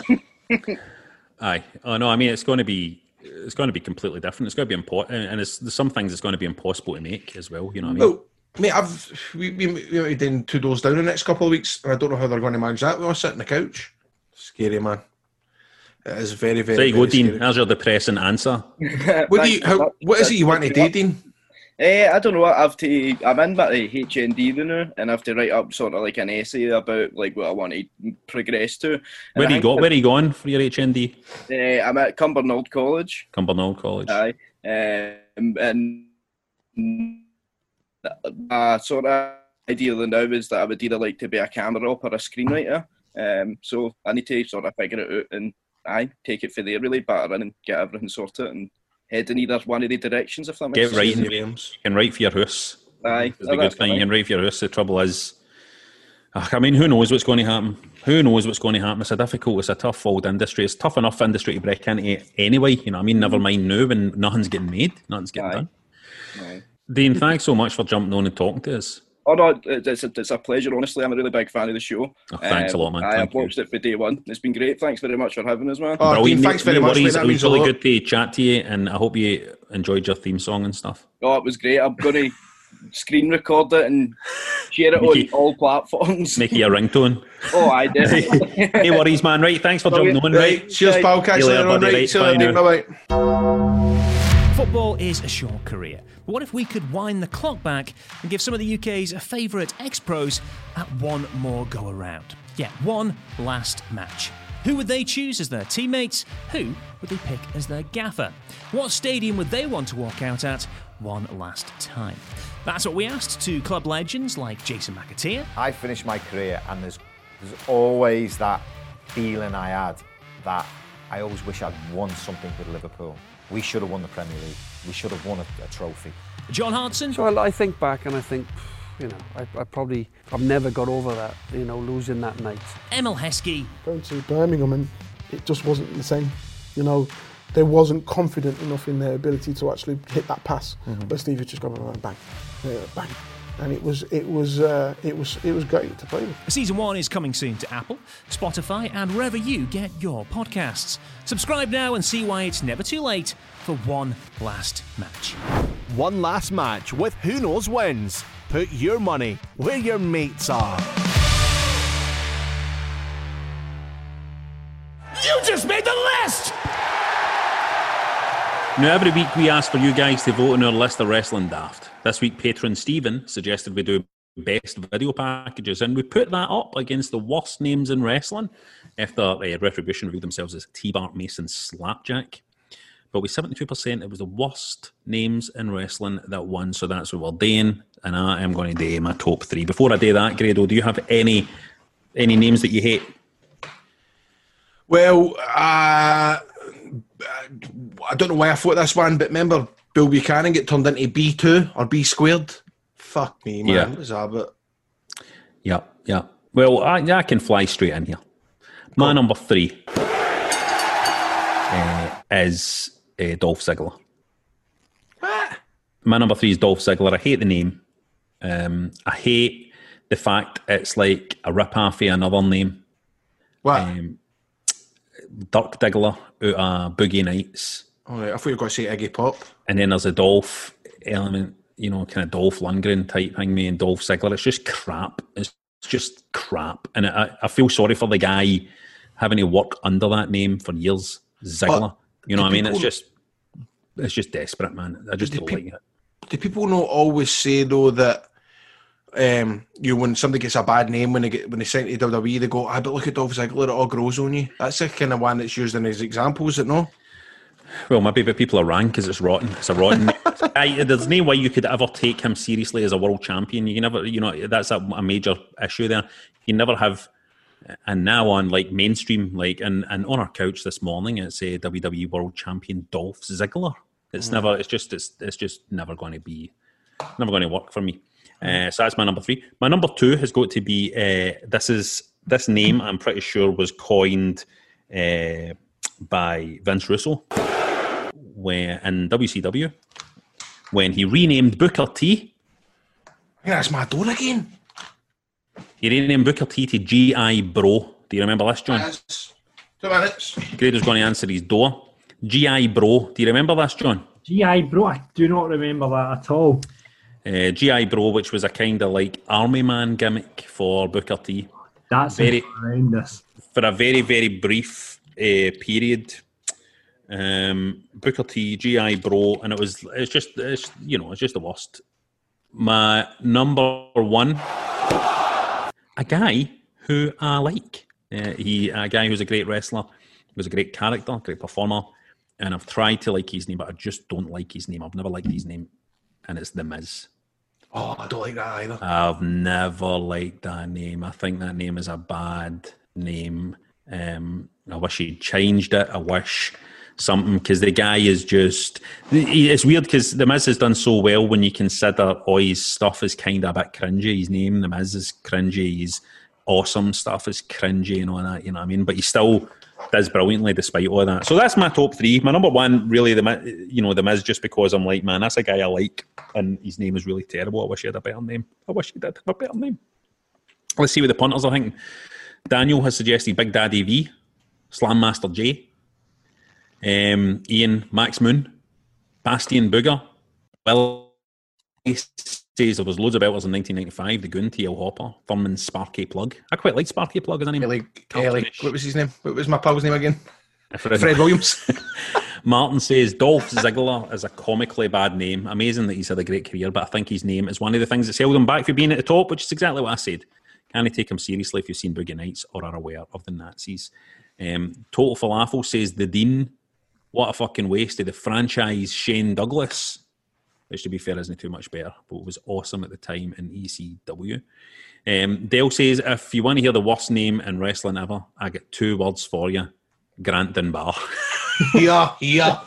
Aye. Oh no. I mean, it's going to be completely different. It's going to be important, and there's some things it's going to be impossible to make as well. You know what I mean? Well, mate, we might be doing 2 doors down the next couple of weeks, and I don't know how they're going to manage that. We all sit on the couch. Scary, man. It is very, very. There you go, Dean. Scary. There's your depressing answer. What is it you want to do, Dean? I don't know. I'm in my HND now, and I have to write up sort of like an essay about like what I want to progress to. Where are you going for your HND? I'm at Cumbernauld College. Cumbernauld College. Aye. And sort of ideally now is that I would either like to be a camera op or a screenwriter. So I need to sort of figure it out and take it for there really, batter in and get everything sorted and head in either one of the directions, if that makes sense. Get writing. You can write for your house. Aye. It's a good thing. You can write for your house. The trouble is, I mean, who knows what's going to happen? Who knows what's going to happen? It's a tough old industry. It's tough enough industry to break into anyway. You know what I mean? Never mind now when nothing's getting made, nothing's getting done. Aye. Dean, thanks so much for jumping on and talking to us. Oh no, it's a pleasure, honestly. I'm a really big fan of the show. Oh, thanks a lot, man. I've watched it for day one. It's been great. Thanks very much for having us, man. Oh, Dean, thanks very much. It was really good to chat to you, and I hope you enjoyed your theme song and stuff. Oh, it was great. I'm going to screen record it and share it on all platforms. Make it a ringtone. Oh, I did. No worries, man. Right, thanks for jumping on. Right, cheers, pal. Catch you later on. Right, see you later. Bye-bye. Football is a short career. But what if we could wind the clock back and give some of the UK's favourite ex-pros one more go around? Yeah, one last match. Who would they choose as their teammates? Who would they pick as their gaffer? What stadium would they want to walk out at one last time? That's what we asked to club legends like Jason McAteer. I finished my career and there's always that feeling I had that I always wish I'd won something with Liverpool. We should have won the Premier League. We should have won a trophy. John Hartson. So I think back and I think, you know, I've never got over that, you know, losing that night. Emil Heskey. Going to Birmingham and it just wasn't the same. You know, they wasn't confident enough in their ability to actually hit that pass. Mm-hmm. But Steve had just gone bang, bang. And it was great to play with. Season 1 is coming soon to Apple, Spotify, and wherever you get your podcasts. Subscribe now and see why it's never too late for one last match. One last match with Who Knows Wins. Put your money where your mates are. You just made the list! Now, every week we ask for you guys to vote on our list of Wrestling Daft. This week, patron Stephen suggested we do best video packages, and we put that up against the worst names in wrestling after Retribution reviewed themselves as T-Bart Mason Slapjack. But with 72%, it was the worst names in wrestling that won, so that's what we're doing, and I am going to do my top 3. Before I do that, Grado, do you have any names that you hate? Well, I don't know why I thought this one, but remember Bill Buchanan get turned into B2 or B squared? Fuck me, man. Yeah. What was that about? Yeah. Well, I can fly straight in here. My number 3 is Dolph Ziggler. What? My number 3 is Dolph Ziggler. I hate the name. I hate the fact it's like a rip-off of another name. What? Dirk Diggler out of Boogie Nights. All right, I thought you were going to say Iggy Pop. And then there's a Dolph element, you know, kind of Dolph Lundgren type thing, me and Dolph Ziggler. It's just crap. It's just crap. And I feel sorry for the guy having to work under that name for years. Ziggler. You know what I mean? It's just desperate, man. I just don't like it. Do people not always say, though, that when somebody gets a bad name when they sign to WWE, they go, but look at Dolph Ziggler, it all grows on you. That's the kind of one that's used in as examples, is it no? Well, maybe people are wrong because it's rotten. It's a rotten name. There's no way you could ever take him seriously as a world champion. You can never, you know, that's a major issue there. You never have, and now on like mainstream, like and on our couch this morning, it's a WWE World Champion Dolph Ziggler. It's never. It's just never going to be, never going to work for me. So that's my number 3. My number 2 has got to be this name. I'm pretty sure was coined by Vince Russo in WCW when he renamed Booker T. Yeah, that's my door again. He renamed Booker T to G.I. Bro. Do you remember this, John? Yes. 2 minutes. Grado's going to answer his door. G.I. Bro. Do you remember this, John? G.I. Bro, I do not remember that at all. G.I. Bro, which was a kind of like army man gimmick for Booker T. That's horrendous. For a very, very brief period. Booker T, G.I. Bro, and it's just the worst. My number 1, a guy who I like. A guy who's a great wrestler, was a great character, great performer, and I've tried to like his name, but I just don't like his name. I've never liked his name, and it's The Miz. Oh, I don't like that either. I've never liked that name. I think that name is a bad name. I wish he'd changed it. I wish something, because the guy is just... It's weird because The Miz has done so well when you consider all his stuff is kind of a bit cringy. His name, The Miz, is cringy. His awesome stuff is cringy and all that, you know what I mean? But he still does brilliantly despite all that. So that's my top three. My number one, really, The Miz, just because I'm like, man, that's a guy I like, and his name is really terrible. I wish he had a better name. I wish he did have a better name. Let's see what the punters are thinking. Daniel has suggested Big Daddy V, Slam Master J, Ian, Max Moon, Bastian Booger, Will says there was loads of belters in 1995, The Goon, T.L. Hopper, Thurman, Sparky Plug. I quite like Sparky Plug as a name. What was his name? What was my pal's name again? Fred Williams. Martin says Dolph Ziggler is a comically bad name. Amazing that he's had a great career, but I think his name is one of the things that's held him back from being at the top, which is exactly what I said. Can you take him seriously if you've seen Boogie Nights or are aware of the Nazis? Total Falafel says The Dean. What a fucking waste of the franchise Shane Douglas, which to be fair isn't too much better, but it was awesome at the time in ECW. Dale says, if you want to hear the worst name in wrestling ever, I got 2 words for you. Grant Dunbar. Here,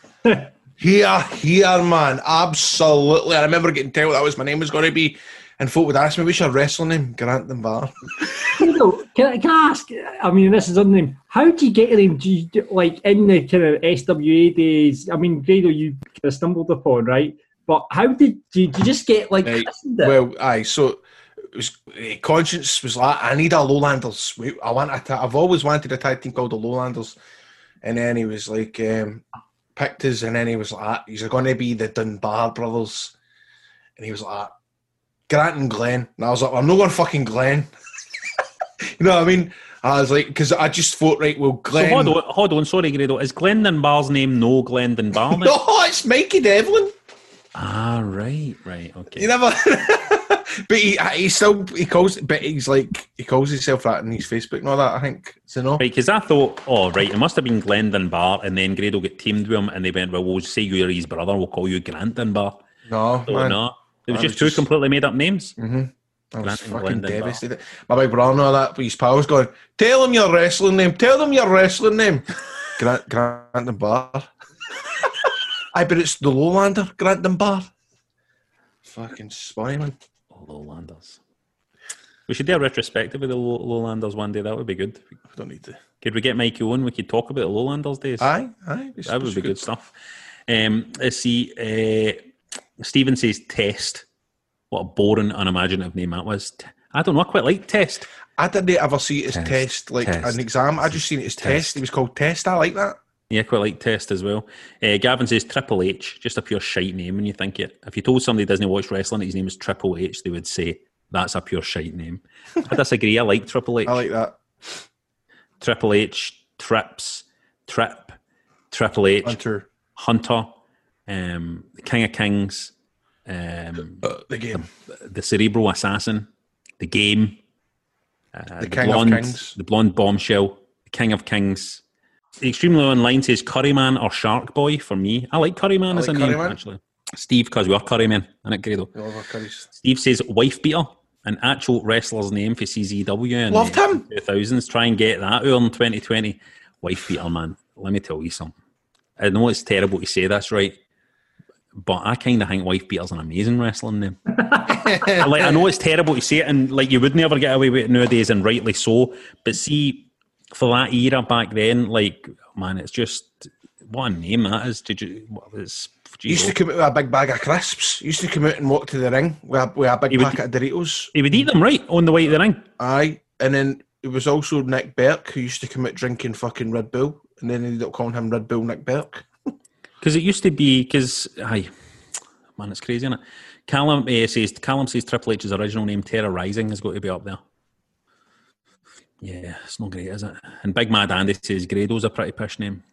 man. Absolutely. I remember getting told that was my name was going to be, and folk would ask me, what's your wrestling name? Grant Dunbar. Can I ask, I mean, this is name. How do you get to them? Do you, like, in the kind of SWA days, I mean, Grado, you kind of stumbled upon, right? But how did you just get, like, well, aye, so it was, Conscience was like, I need a Lowlanders. I've always wanted a tag team called the Lowlanders. And then he was like, picked us, and then he was like, he's going to be the Dunbar brothers. And he was like, Grant and Glenn. And I was like, I'm not going fucking Glenn. You know what I mean? I was like, because I just thought, right, well, Glenn... So hold on, sorry, Grado. Is Glenn Dunbar's name no Glenn Dunbar? No, it's Mikey Devlin. Ah, right, okay. You never... But he still, he calls himself that in his Facebook and all that, I think. So no. Right, because I thought, it must have been Glenn Dunbar, and then Grado got teamed with him, and they went, well, we'll say you're his brother, we'll call you Grant Dunbar. No, so, man. No. It was just two completely made up names. Mm-hmm. I was fucking devastated. My big brother and all that, but his pals going, tell him your wrestling name, Grant Dunbar. I bet it's the Lowlander, Grant Dunbar. Fucking spy, man. Lowlanders. We should do a retrospective of the Lowlanders one day. That would be good. I don't need to. Could we get Mikey on? We could talk about the Lowlanders days. Aye. That would be good stuff. Let's see. Stephen says Test. What a boring, unimaginative name that was. I don't know. I quite like Test. I didn't ever see it as Test, like an exam. I just seen it as Test. It was called Test. I like that. Yeah, quite like Test as well. Gavin says Triple H, just a pure shite name when you think it. If you told somebody who doesn't watch wrestling that his name is Triple H, they would say, that's a pure shite name. I disagree. I like Triple H. I like that. Triple H, Trips, Trip, Triple H, Hunter, the King of Kings, the Game, the Cerebral Assassin, the Game, the King of Kings, the Blonde Bombshell, the King of Kings. Extremely Online says Curryman or Shark Boy for me. I like Curryman as a name, actually. Steve, because we are Curryman, isn't it, Grado? Steve says Wife Beater, an actual wrestler's name for CZW in Loved him. 2000s. Try and get that in 2020. Wife Beater, man. Let me tell you something. I know it's terrible to say this, right? But I kind of think Wife Beater's an amazing wrestling name. I know it's terrible to say it, and like you would never get away with it nowadays, and rightly so. But see, for that era back then, like, man, it's just what a name that is. He used to come out with a big bag of crisps. He used to come out and walk to the ring with a big packet of Doritos. He would eat them right on the way to the ring. Aye, and then it was also Nick Burke who used to come out drinking fucking Red Bull, and then they ended up calling him Red Bull Nick Burke. Because it used to be, man, it's crazy, isn't it? Callum says Triple H's original name, Terror Rising, has got to be up there. Yeah, it's not great, is it? And Big Mad Andy says Grado's a pretty pish name.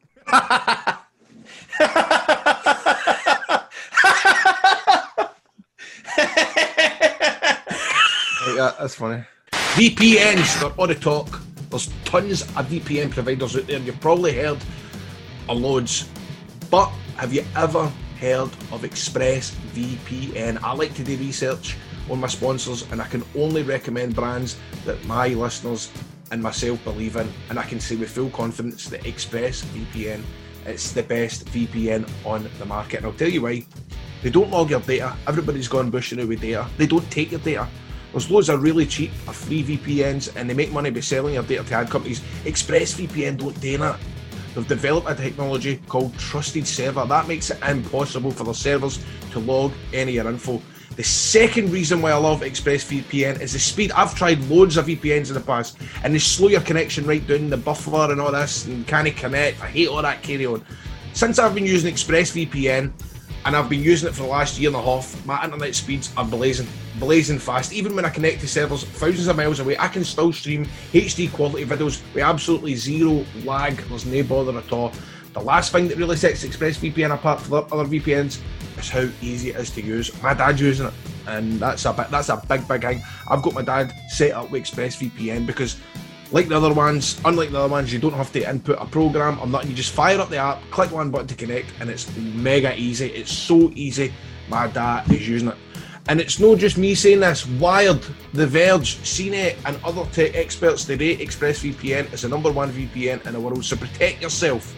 That's funny. VPNs, they're on the talk. There's tons of VPN providers out there. You've probably heard of loads. But have you ever heard of ExpressVPN? I like to do research on my sponsors, and I can only recommend brands that my listeners and myself believe in, and I can say with full confidence that ExpressVPN, it's the best VPN on the market. And I'll tell you why. They don't log your data. Everybody's gone bushing out with data. They don't take your data. There's loads of really cheap or free VPNs, and they make money by selling your data to ad companies. ExpressVPN don't do that. They've developed a technology called Trusted Server. That makes it impossible for their servers to log any of your info. The second reason why I love ExpressVPN is the speed. I've tried loads of VPNs in the past, and they slow your connection right down, the buffer and all this, and can't connect. I hate all that carry on. Since I've been using ExpressVPN, and I've been using it for the last year and a half, my internet speeds are blazing fast. Even when I connect to servers thousands of miles away, I can still stream HD quality videos with absolutely zero lag. There's no bother at all. The last thing that really sets ExpressVPN apart from other VPNs is how easy it is to use. My dad's using it, and that's a big thing. I've got my dad set up with ExpressVPN because unlike the other ones, you don't have to input a program or nothing. You just fire up the app, click one button to connect, and it's mega easy. It's so easy. My dad is using it. And it's not just me saying this. Wired, The Verge, CNET, and other tech experts, they rate ExpressVPN as the #1 VPN in the world. So protect yourself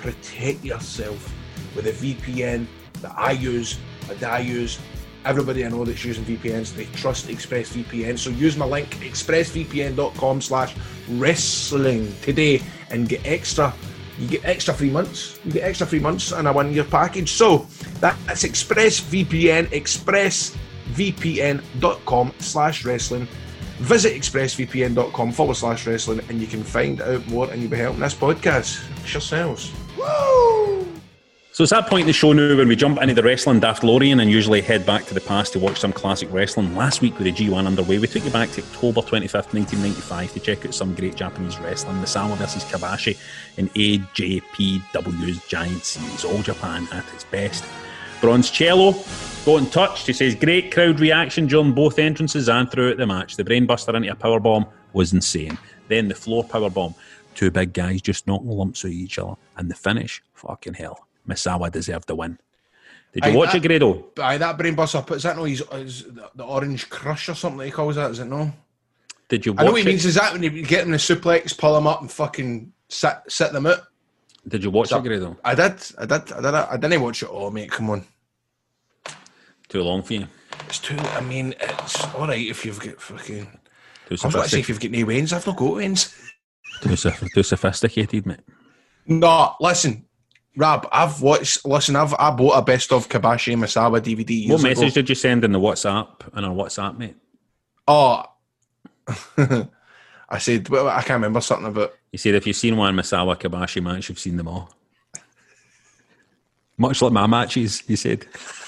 with a VPN that I use, Everybody I know that's using VPNs, they trust ExpressVPN. So use my link, expressvpn.com/wrestling today, and get extra 3 months. You get extra 3 months and a 1-year package. So that's ExpressVPN, expressvpn.com/wrestling. Visit expressvpn.com/wrestling, and you can find out more, and you'll be helping this podcast. It's yourselves. Woo! So it's that point in the show now when we jump into the Wrestling Daftlorean and usually head back to the past to watch some classic wrestling. Last week with the G1 underway, we took you back to October 25th, 1995 to check out some great Japanese wrestling, Misawa vs Kobashi in AJPW's Giant Series, All Japan at its best. Bronzello got in touch. He says, great crowd reaction during both entrances and throughout the match. The brainbuster into a powerbomb was insane. Then the floor powerbomb. Two big guys just knocking lumps out of each other. And the finish, fucking hell. Misawa deserved the win. Did you watch it, Grado? Aye, that brainbuster, is that no his the Orange Crush or something he calls that, is it no? Did you watch I know what he it? means, is that when you get them in the suplex, pull them up and fucking sit them out? Did you watch it, Grado? I did. I didn't watch it all, mate, come on. Too long for you? It's too, I mean, it's alright if you've got fucking... Too I was about to say if you've got no wins, I've not got wins. Too sophisticated, mate. No, listen... Rab, I bought a best of Kobashi and Misawa DVD. What message did you send in the WhatsApp and on WhatsApp, mate? Oh, I said, well, I can't remember something about. You said if you've seen one Misawa Kobashi match, you've seen them all. Much like my matches, you said.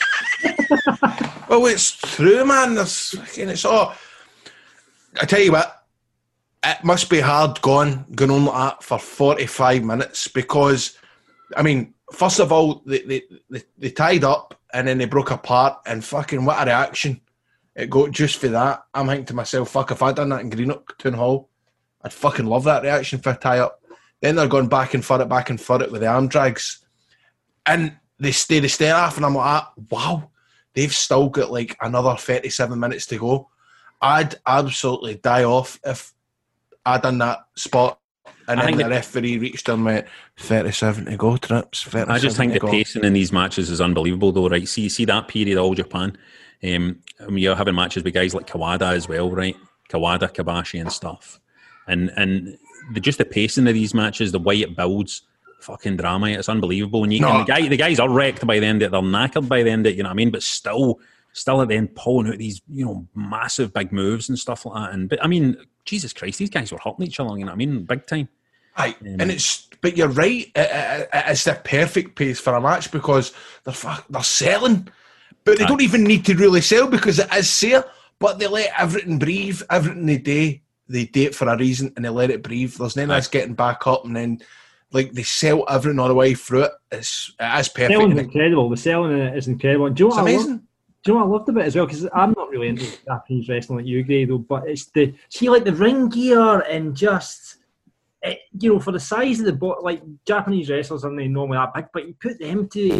Well, it's true, man. It's all. I tell you what, it must be hard going on like that for 45 minutes because. I mean, first of all, they tied up and then they broke apart, and fucking what a reaction it got just for that. I'm thinking to myself, fuck, if I'd done that in Greenock Town Hall, I'd fucking love that reaction for a tie-up. Then they're going back and forth with the arm drags. And they stare off, and I'm like, wow, they've still got like another 37 minutes to go. I'd absolutely die off if I'd done that spot. And then the referee reached and went, 37 to go, Trips. I just think the pacing in these matches is unbelievable, though, right? See that period, All Japan. I mean, you're having matches with guys like Kawada as well, right? Kawada, Kobashi, and stuff. And just the pacing of these matches, the way it builds, fucking drama. It's unbelievable. And the guys are wrecked by the end. They're knackered by the end. You know what I mean? But still at the end, pulling out these massive big moves and stuff like that. But I mean, Jesus Christ, these guys were hurting each other. You know what I mean? Big time. Aye, but you're right. It's the perfect pace for a match because they're selling, but they don't even need to really sell because it is sale. But they let everything breathe. Everything they do it for a reason, and they let it breathe. There's nothing that's getting back up, and then like they sell everything all the way through it. It is perfect. Selling's incredible. The selling is incredible. Do you know what amazing. Do you know what I loved about it as well? Because I'm not really into Japanese wrestling like you, Grado, but it's the ring gear and just for the size of the like Japanese wrestlers aren't normally that big, but you put them to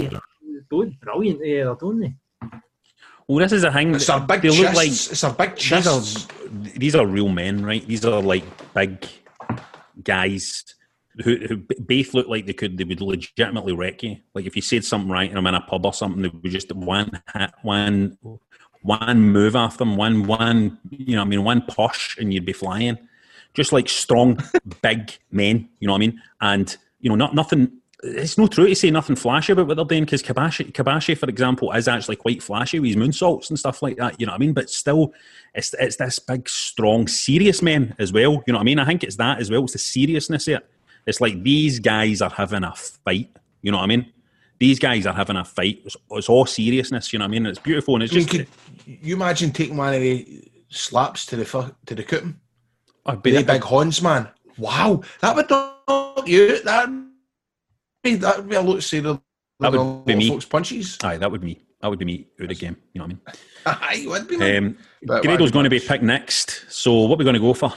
look brilliant together, don't they? Well, this is a thing. It's our big they look chests. It's our big chests. These are real men, right? These are like big guys who both look like they would legitimately wreck you. Like if you said something right and I'm in a pub or something, they would just one move after them, one you know what I mean, one push and you'd be flying. Just like strong, big men, you know what I mean? And, you know, nothing, it's not true to say nothing flashy about what they're doing, because Kabashi, for example, is actually quite flashy with his moonsaults and stuff like that, you know what I mean? But still, it's this big, strong, serious men as well, you know what I mean? I think it's that as well, it's the seriousness of it. It's like these guys are having a fight, you know what I mean? These guys are having a fight. It's all seriousness, you know what I mean? It's beautiful, and it's just... Could you imagine taking one of the slaps to the cooting? I'd be the big horns, man. Wow, that would knock you. That would be a lot sadder. That would be me. Folks' punches. Aye, that would be me out of the game. You know what I mean? Aye, would be. Grado's going to be picked next. So what are we going to go for?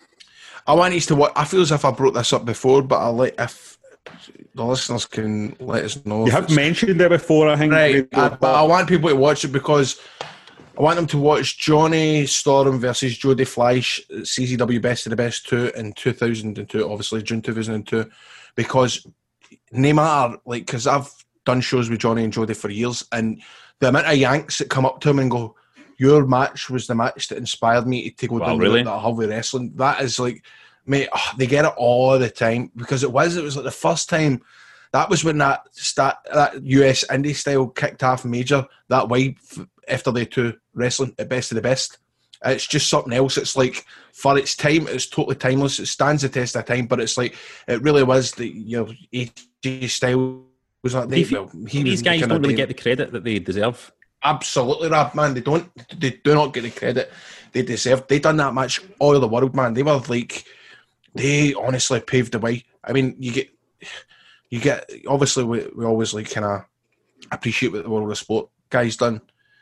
I want you to watch. I feel as if I brought this up before, but if the listeners can let us know. You have mentioned it before, I think. Right, but I want people to watch it because I want them to watch Johnny Storm versus Jody Fleisch, CZW Best of the Best 2 in 2002, obviously June 2002, because no matter, like, because I've done shows with Johnny and Jody for years, and the amount of Yanks that come up to him and go, your match was the match that inspired me to go down really? that Harvey wrestling. That is like, mate, they get it all the time, because it was like the first time. That was when that US indie style kicked off major, that wide after they two wrestling at Best of the Best. It's just something else. It's like, for its time, it's totally timeless. It stands the test of time, but it's like, it really was the, you know, AJ style was like, these guys don't really get the credit that they deserve. Absolutely, Rab, man. They do not get the credit they deserve. They done that match all over the world, man. They were like, they honestly paved the way. I mean, you get obviously we always like kind of appreciate what the world of sport guys done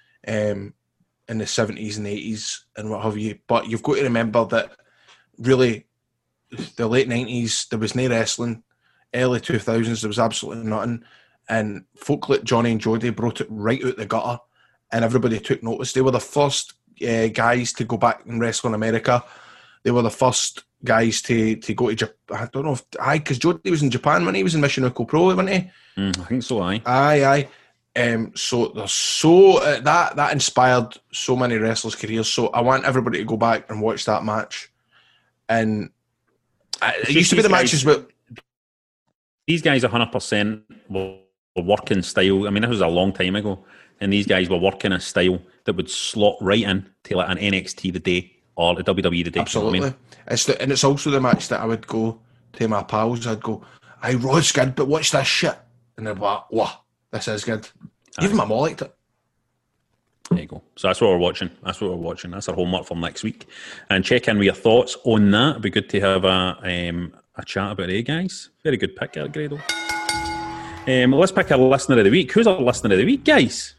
in the 70s and 80s and what have you, but you've got to remember that really the late 90s there was no wrestling, early 2000s there was absolutely nothing, and folk like Johnny and Jody brought it right out the gutter and everybody took notice. They were the first guys to go back and wrestle in America. They were the first guys to go to Japan. I don't know if because Jody was in Japan when he was in Mission Echo Pro, wasn't he? I think so. Aye. So there's that inspired so many wrestlers' careers. So I want everybody to go back and watch that match. And it used to be the matches, but these guys 100% were working style. I mean, this was a long time ago, and these guys were working a style that would slot right in to like an NXT the day or the WWE the day. Absolutely. You know what I mean? It's also the match that I would go to my pals. I'd go, "I Rod's good, but watch this shit," and they'd be like, "Wow, this is good." Even my mom liked it. There you go. So that's what we're watching. That's our homework for next week. And check in with your thoughts on that. It'd be good to have a chat about it, guys. Very good pick, Grado. Let's pick our listener of the week. Who's our listener of the week, guys?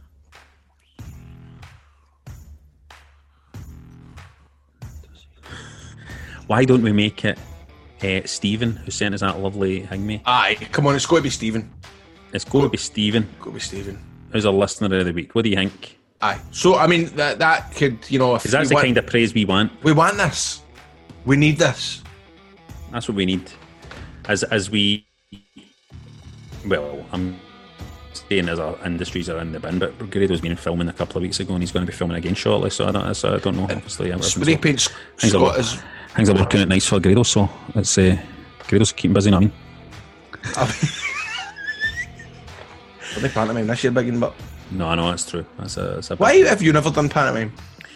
Why don't we make it Stephen, who sent us that lovely thing? Aye, come on, it's got to be Stephen. It's got to be Stephen. Who's our listener of the week? What do you think? Aye. So, I mean, that could, you know... Because that's the kind of praise we want. We want this. We need this. That's what we need. As we... Well, I'm saying as our industries are in the bin, but Grado's been filming a couple of weeks ago and he's going to be filming again shortly, so I don't know, obviously. Spray paint things are working out nice for Grado, so it's Grado's keeping busy, you know what I mean? I think pantomime this year, biggin', but... No, I know, that's true. That's a Why have you never done pantomime?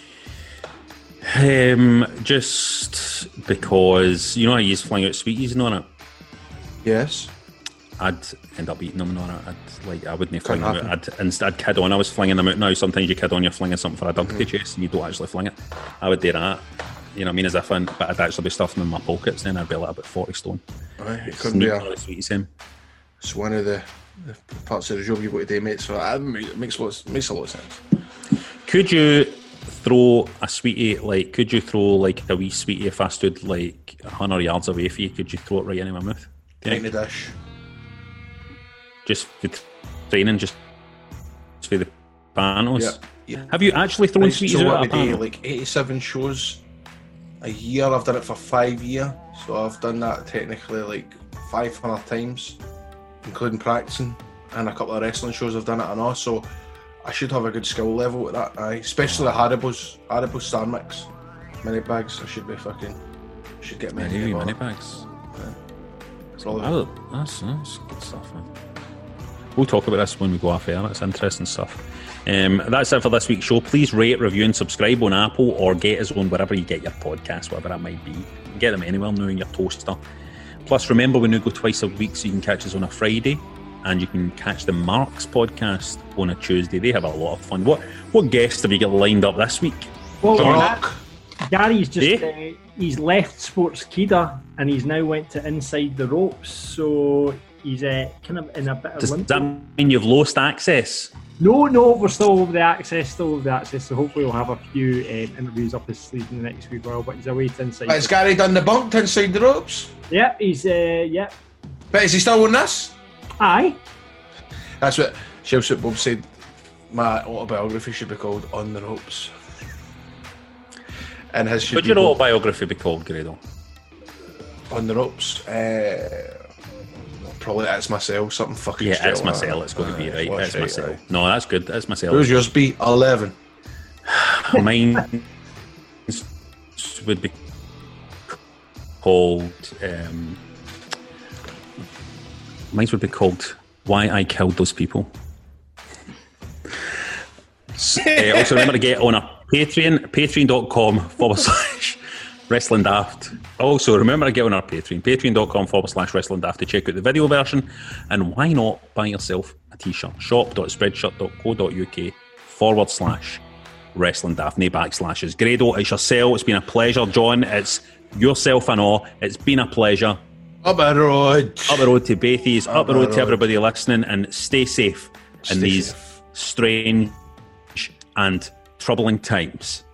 Just because, you know, I used to fling out sweeties and all that. Yes. I'd end up eating them and all that. I wouldn't fling them out. I'd kid on. I was flinging them out now. Sometimes you kid on, you're flinging something for a dog to chase and you don't actually fling it. I would do that. You know what I mean? As if but I'd actually be stuffing them in my pockets, then I'd be like about 40 stone. Right, it couldn't be sweeties in. It's one of the parts of the job you've got to do, mate, so it makes a lot of sense. Could you throw a sweetie, could you throw like a wee sweetie if I stood like 100 yards away from you? Could you throw it right into my mouth? In the dish. Just training just for the panels. Yeah. Have you actually thrown sweeties so out what of a we do, panel? like 87 shows a year. I've done it for 5 years, so I've done that technically like 500 times, including practicing, and a couple of wrestling shows I've done it and all. So I should have a good skill level with that. Especially the Haribo Star Mix mini bags. I should get mini bags. Yeah. That's good stuff, man. We'll talk about this when we go off air. That's interesting stuff. That's it for this week's show. Please rate, review and subscribe on Apple, or get us on wherever you get your podcasts, whatever that might be. You can get them anywhere now in your toaster. Plus, remember, we now go twice a week, so you can catch us on a Friday, and you can catch the Marks podcast on a Tuesday. They have a lot of fun. What guests have you got lined up this week? Well, Gary's just he's left Sportskeeda and he's now went to Inside the Ropes, so he's kind of in a bit of Does limbo. that mean you've lost access? No, we're still over the access, so hopefully we'll have a few interviews up his sleeve in the next wee while, but he's away to Inside. Has Gary done the bunk to Inside the Ropes? Yeah, he's But is he still on this? Aye. That's what Chelsea Bob said. My autobiography should be called On the Ropes. And his should Would your autobiography be called, Grado? On the Ropes? Probably It's Myself, something fucking Yeah, straight It's like Myself, that. it's going to be right. It's right, Myself. right. No, that's good. It's Myself. Who's yours be? 11. Mine would be called. Mine would be called Why I Killed Those People. Also, remember to get on a patreon.com/Wrestling Daft. Also, remember to get on our patreon.com/Wrestling Daft to check out the video version. And why not buy yourself a t-shirt? shop.spreadshirt.co.uk/Wrestling Daft. No backslashes. Grado, it's yourself. It's been a pleasure. John, it's yourself and all. It's been a pleasure. Up the road. Up the road to Bathies. Up the road to everybody listening. And stay safe in these strange and troubling times.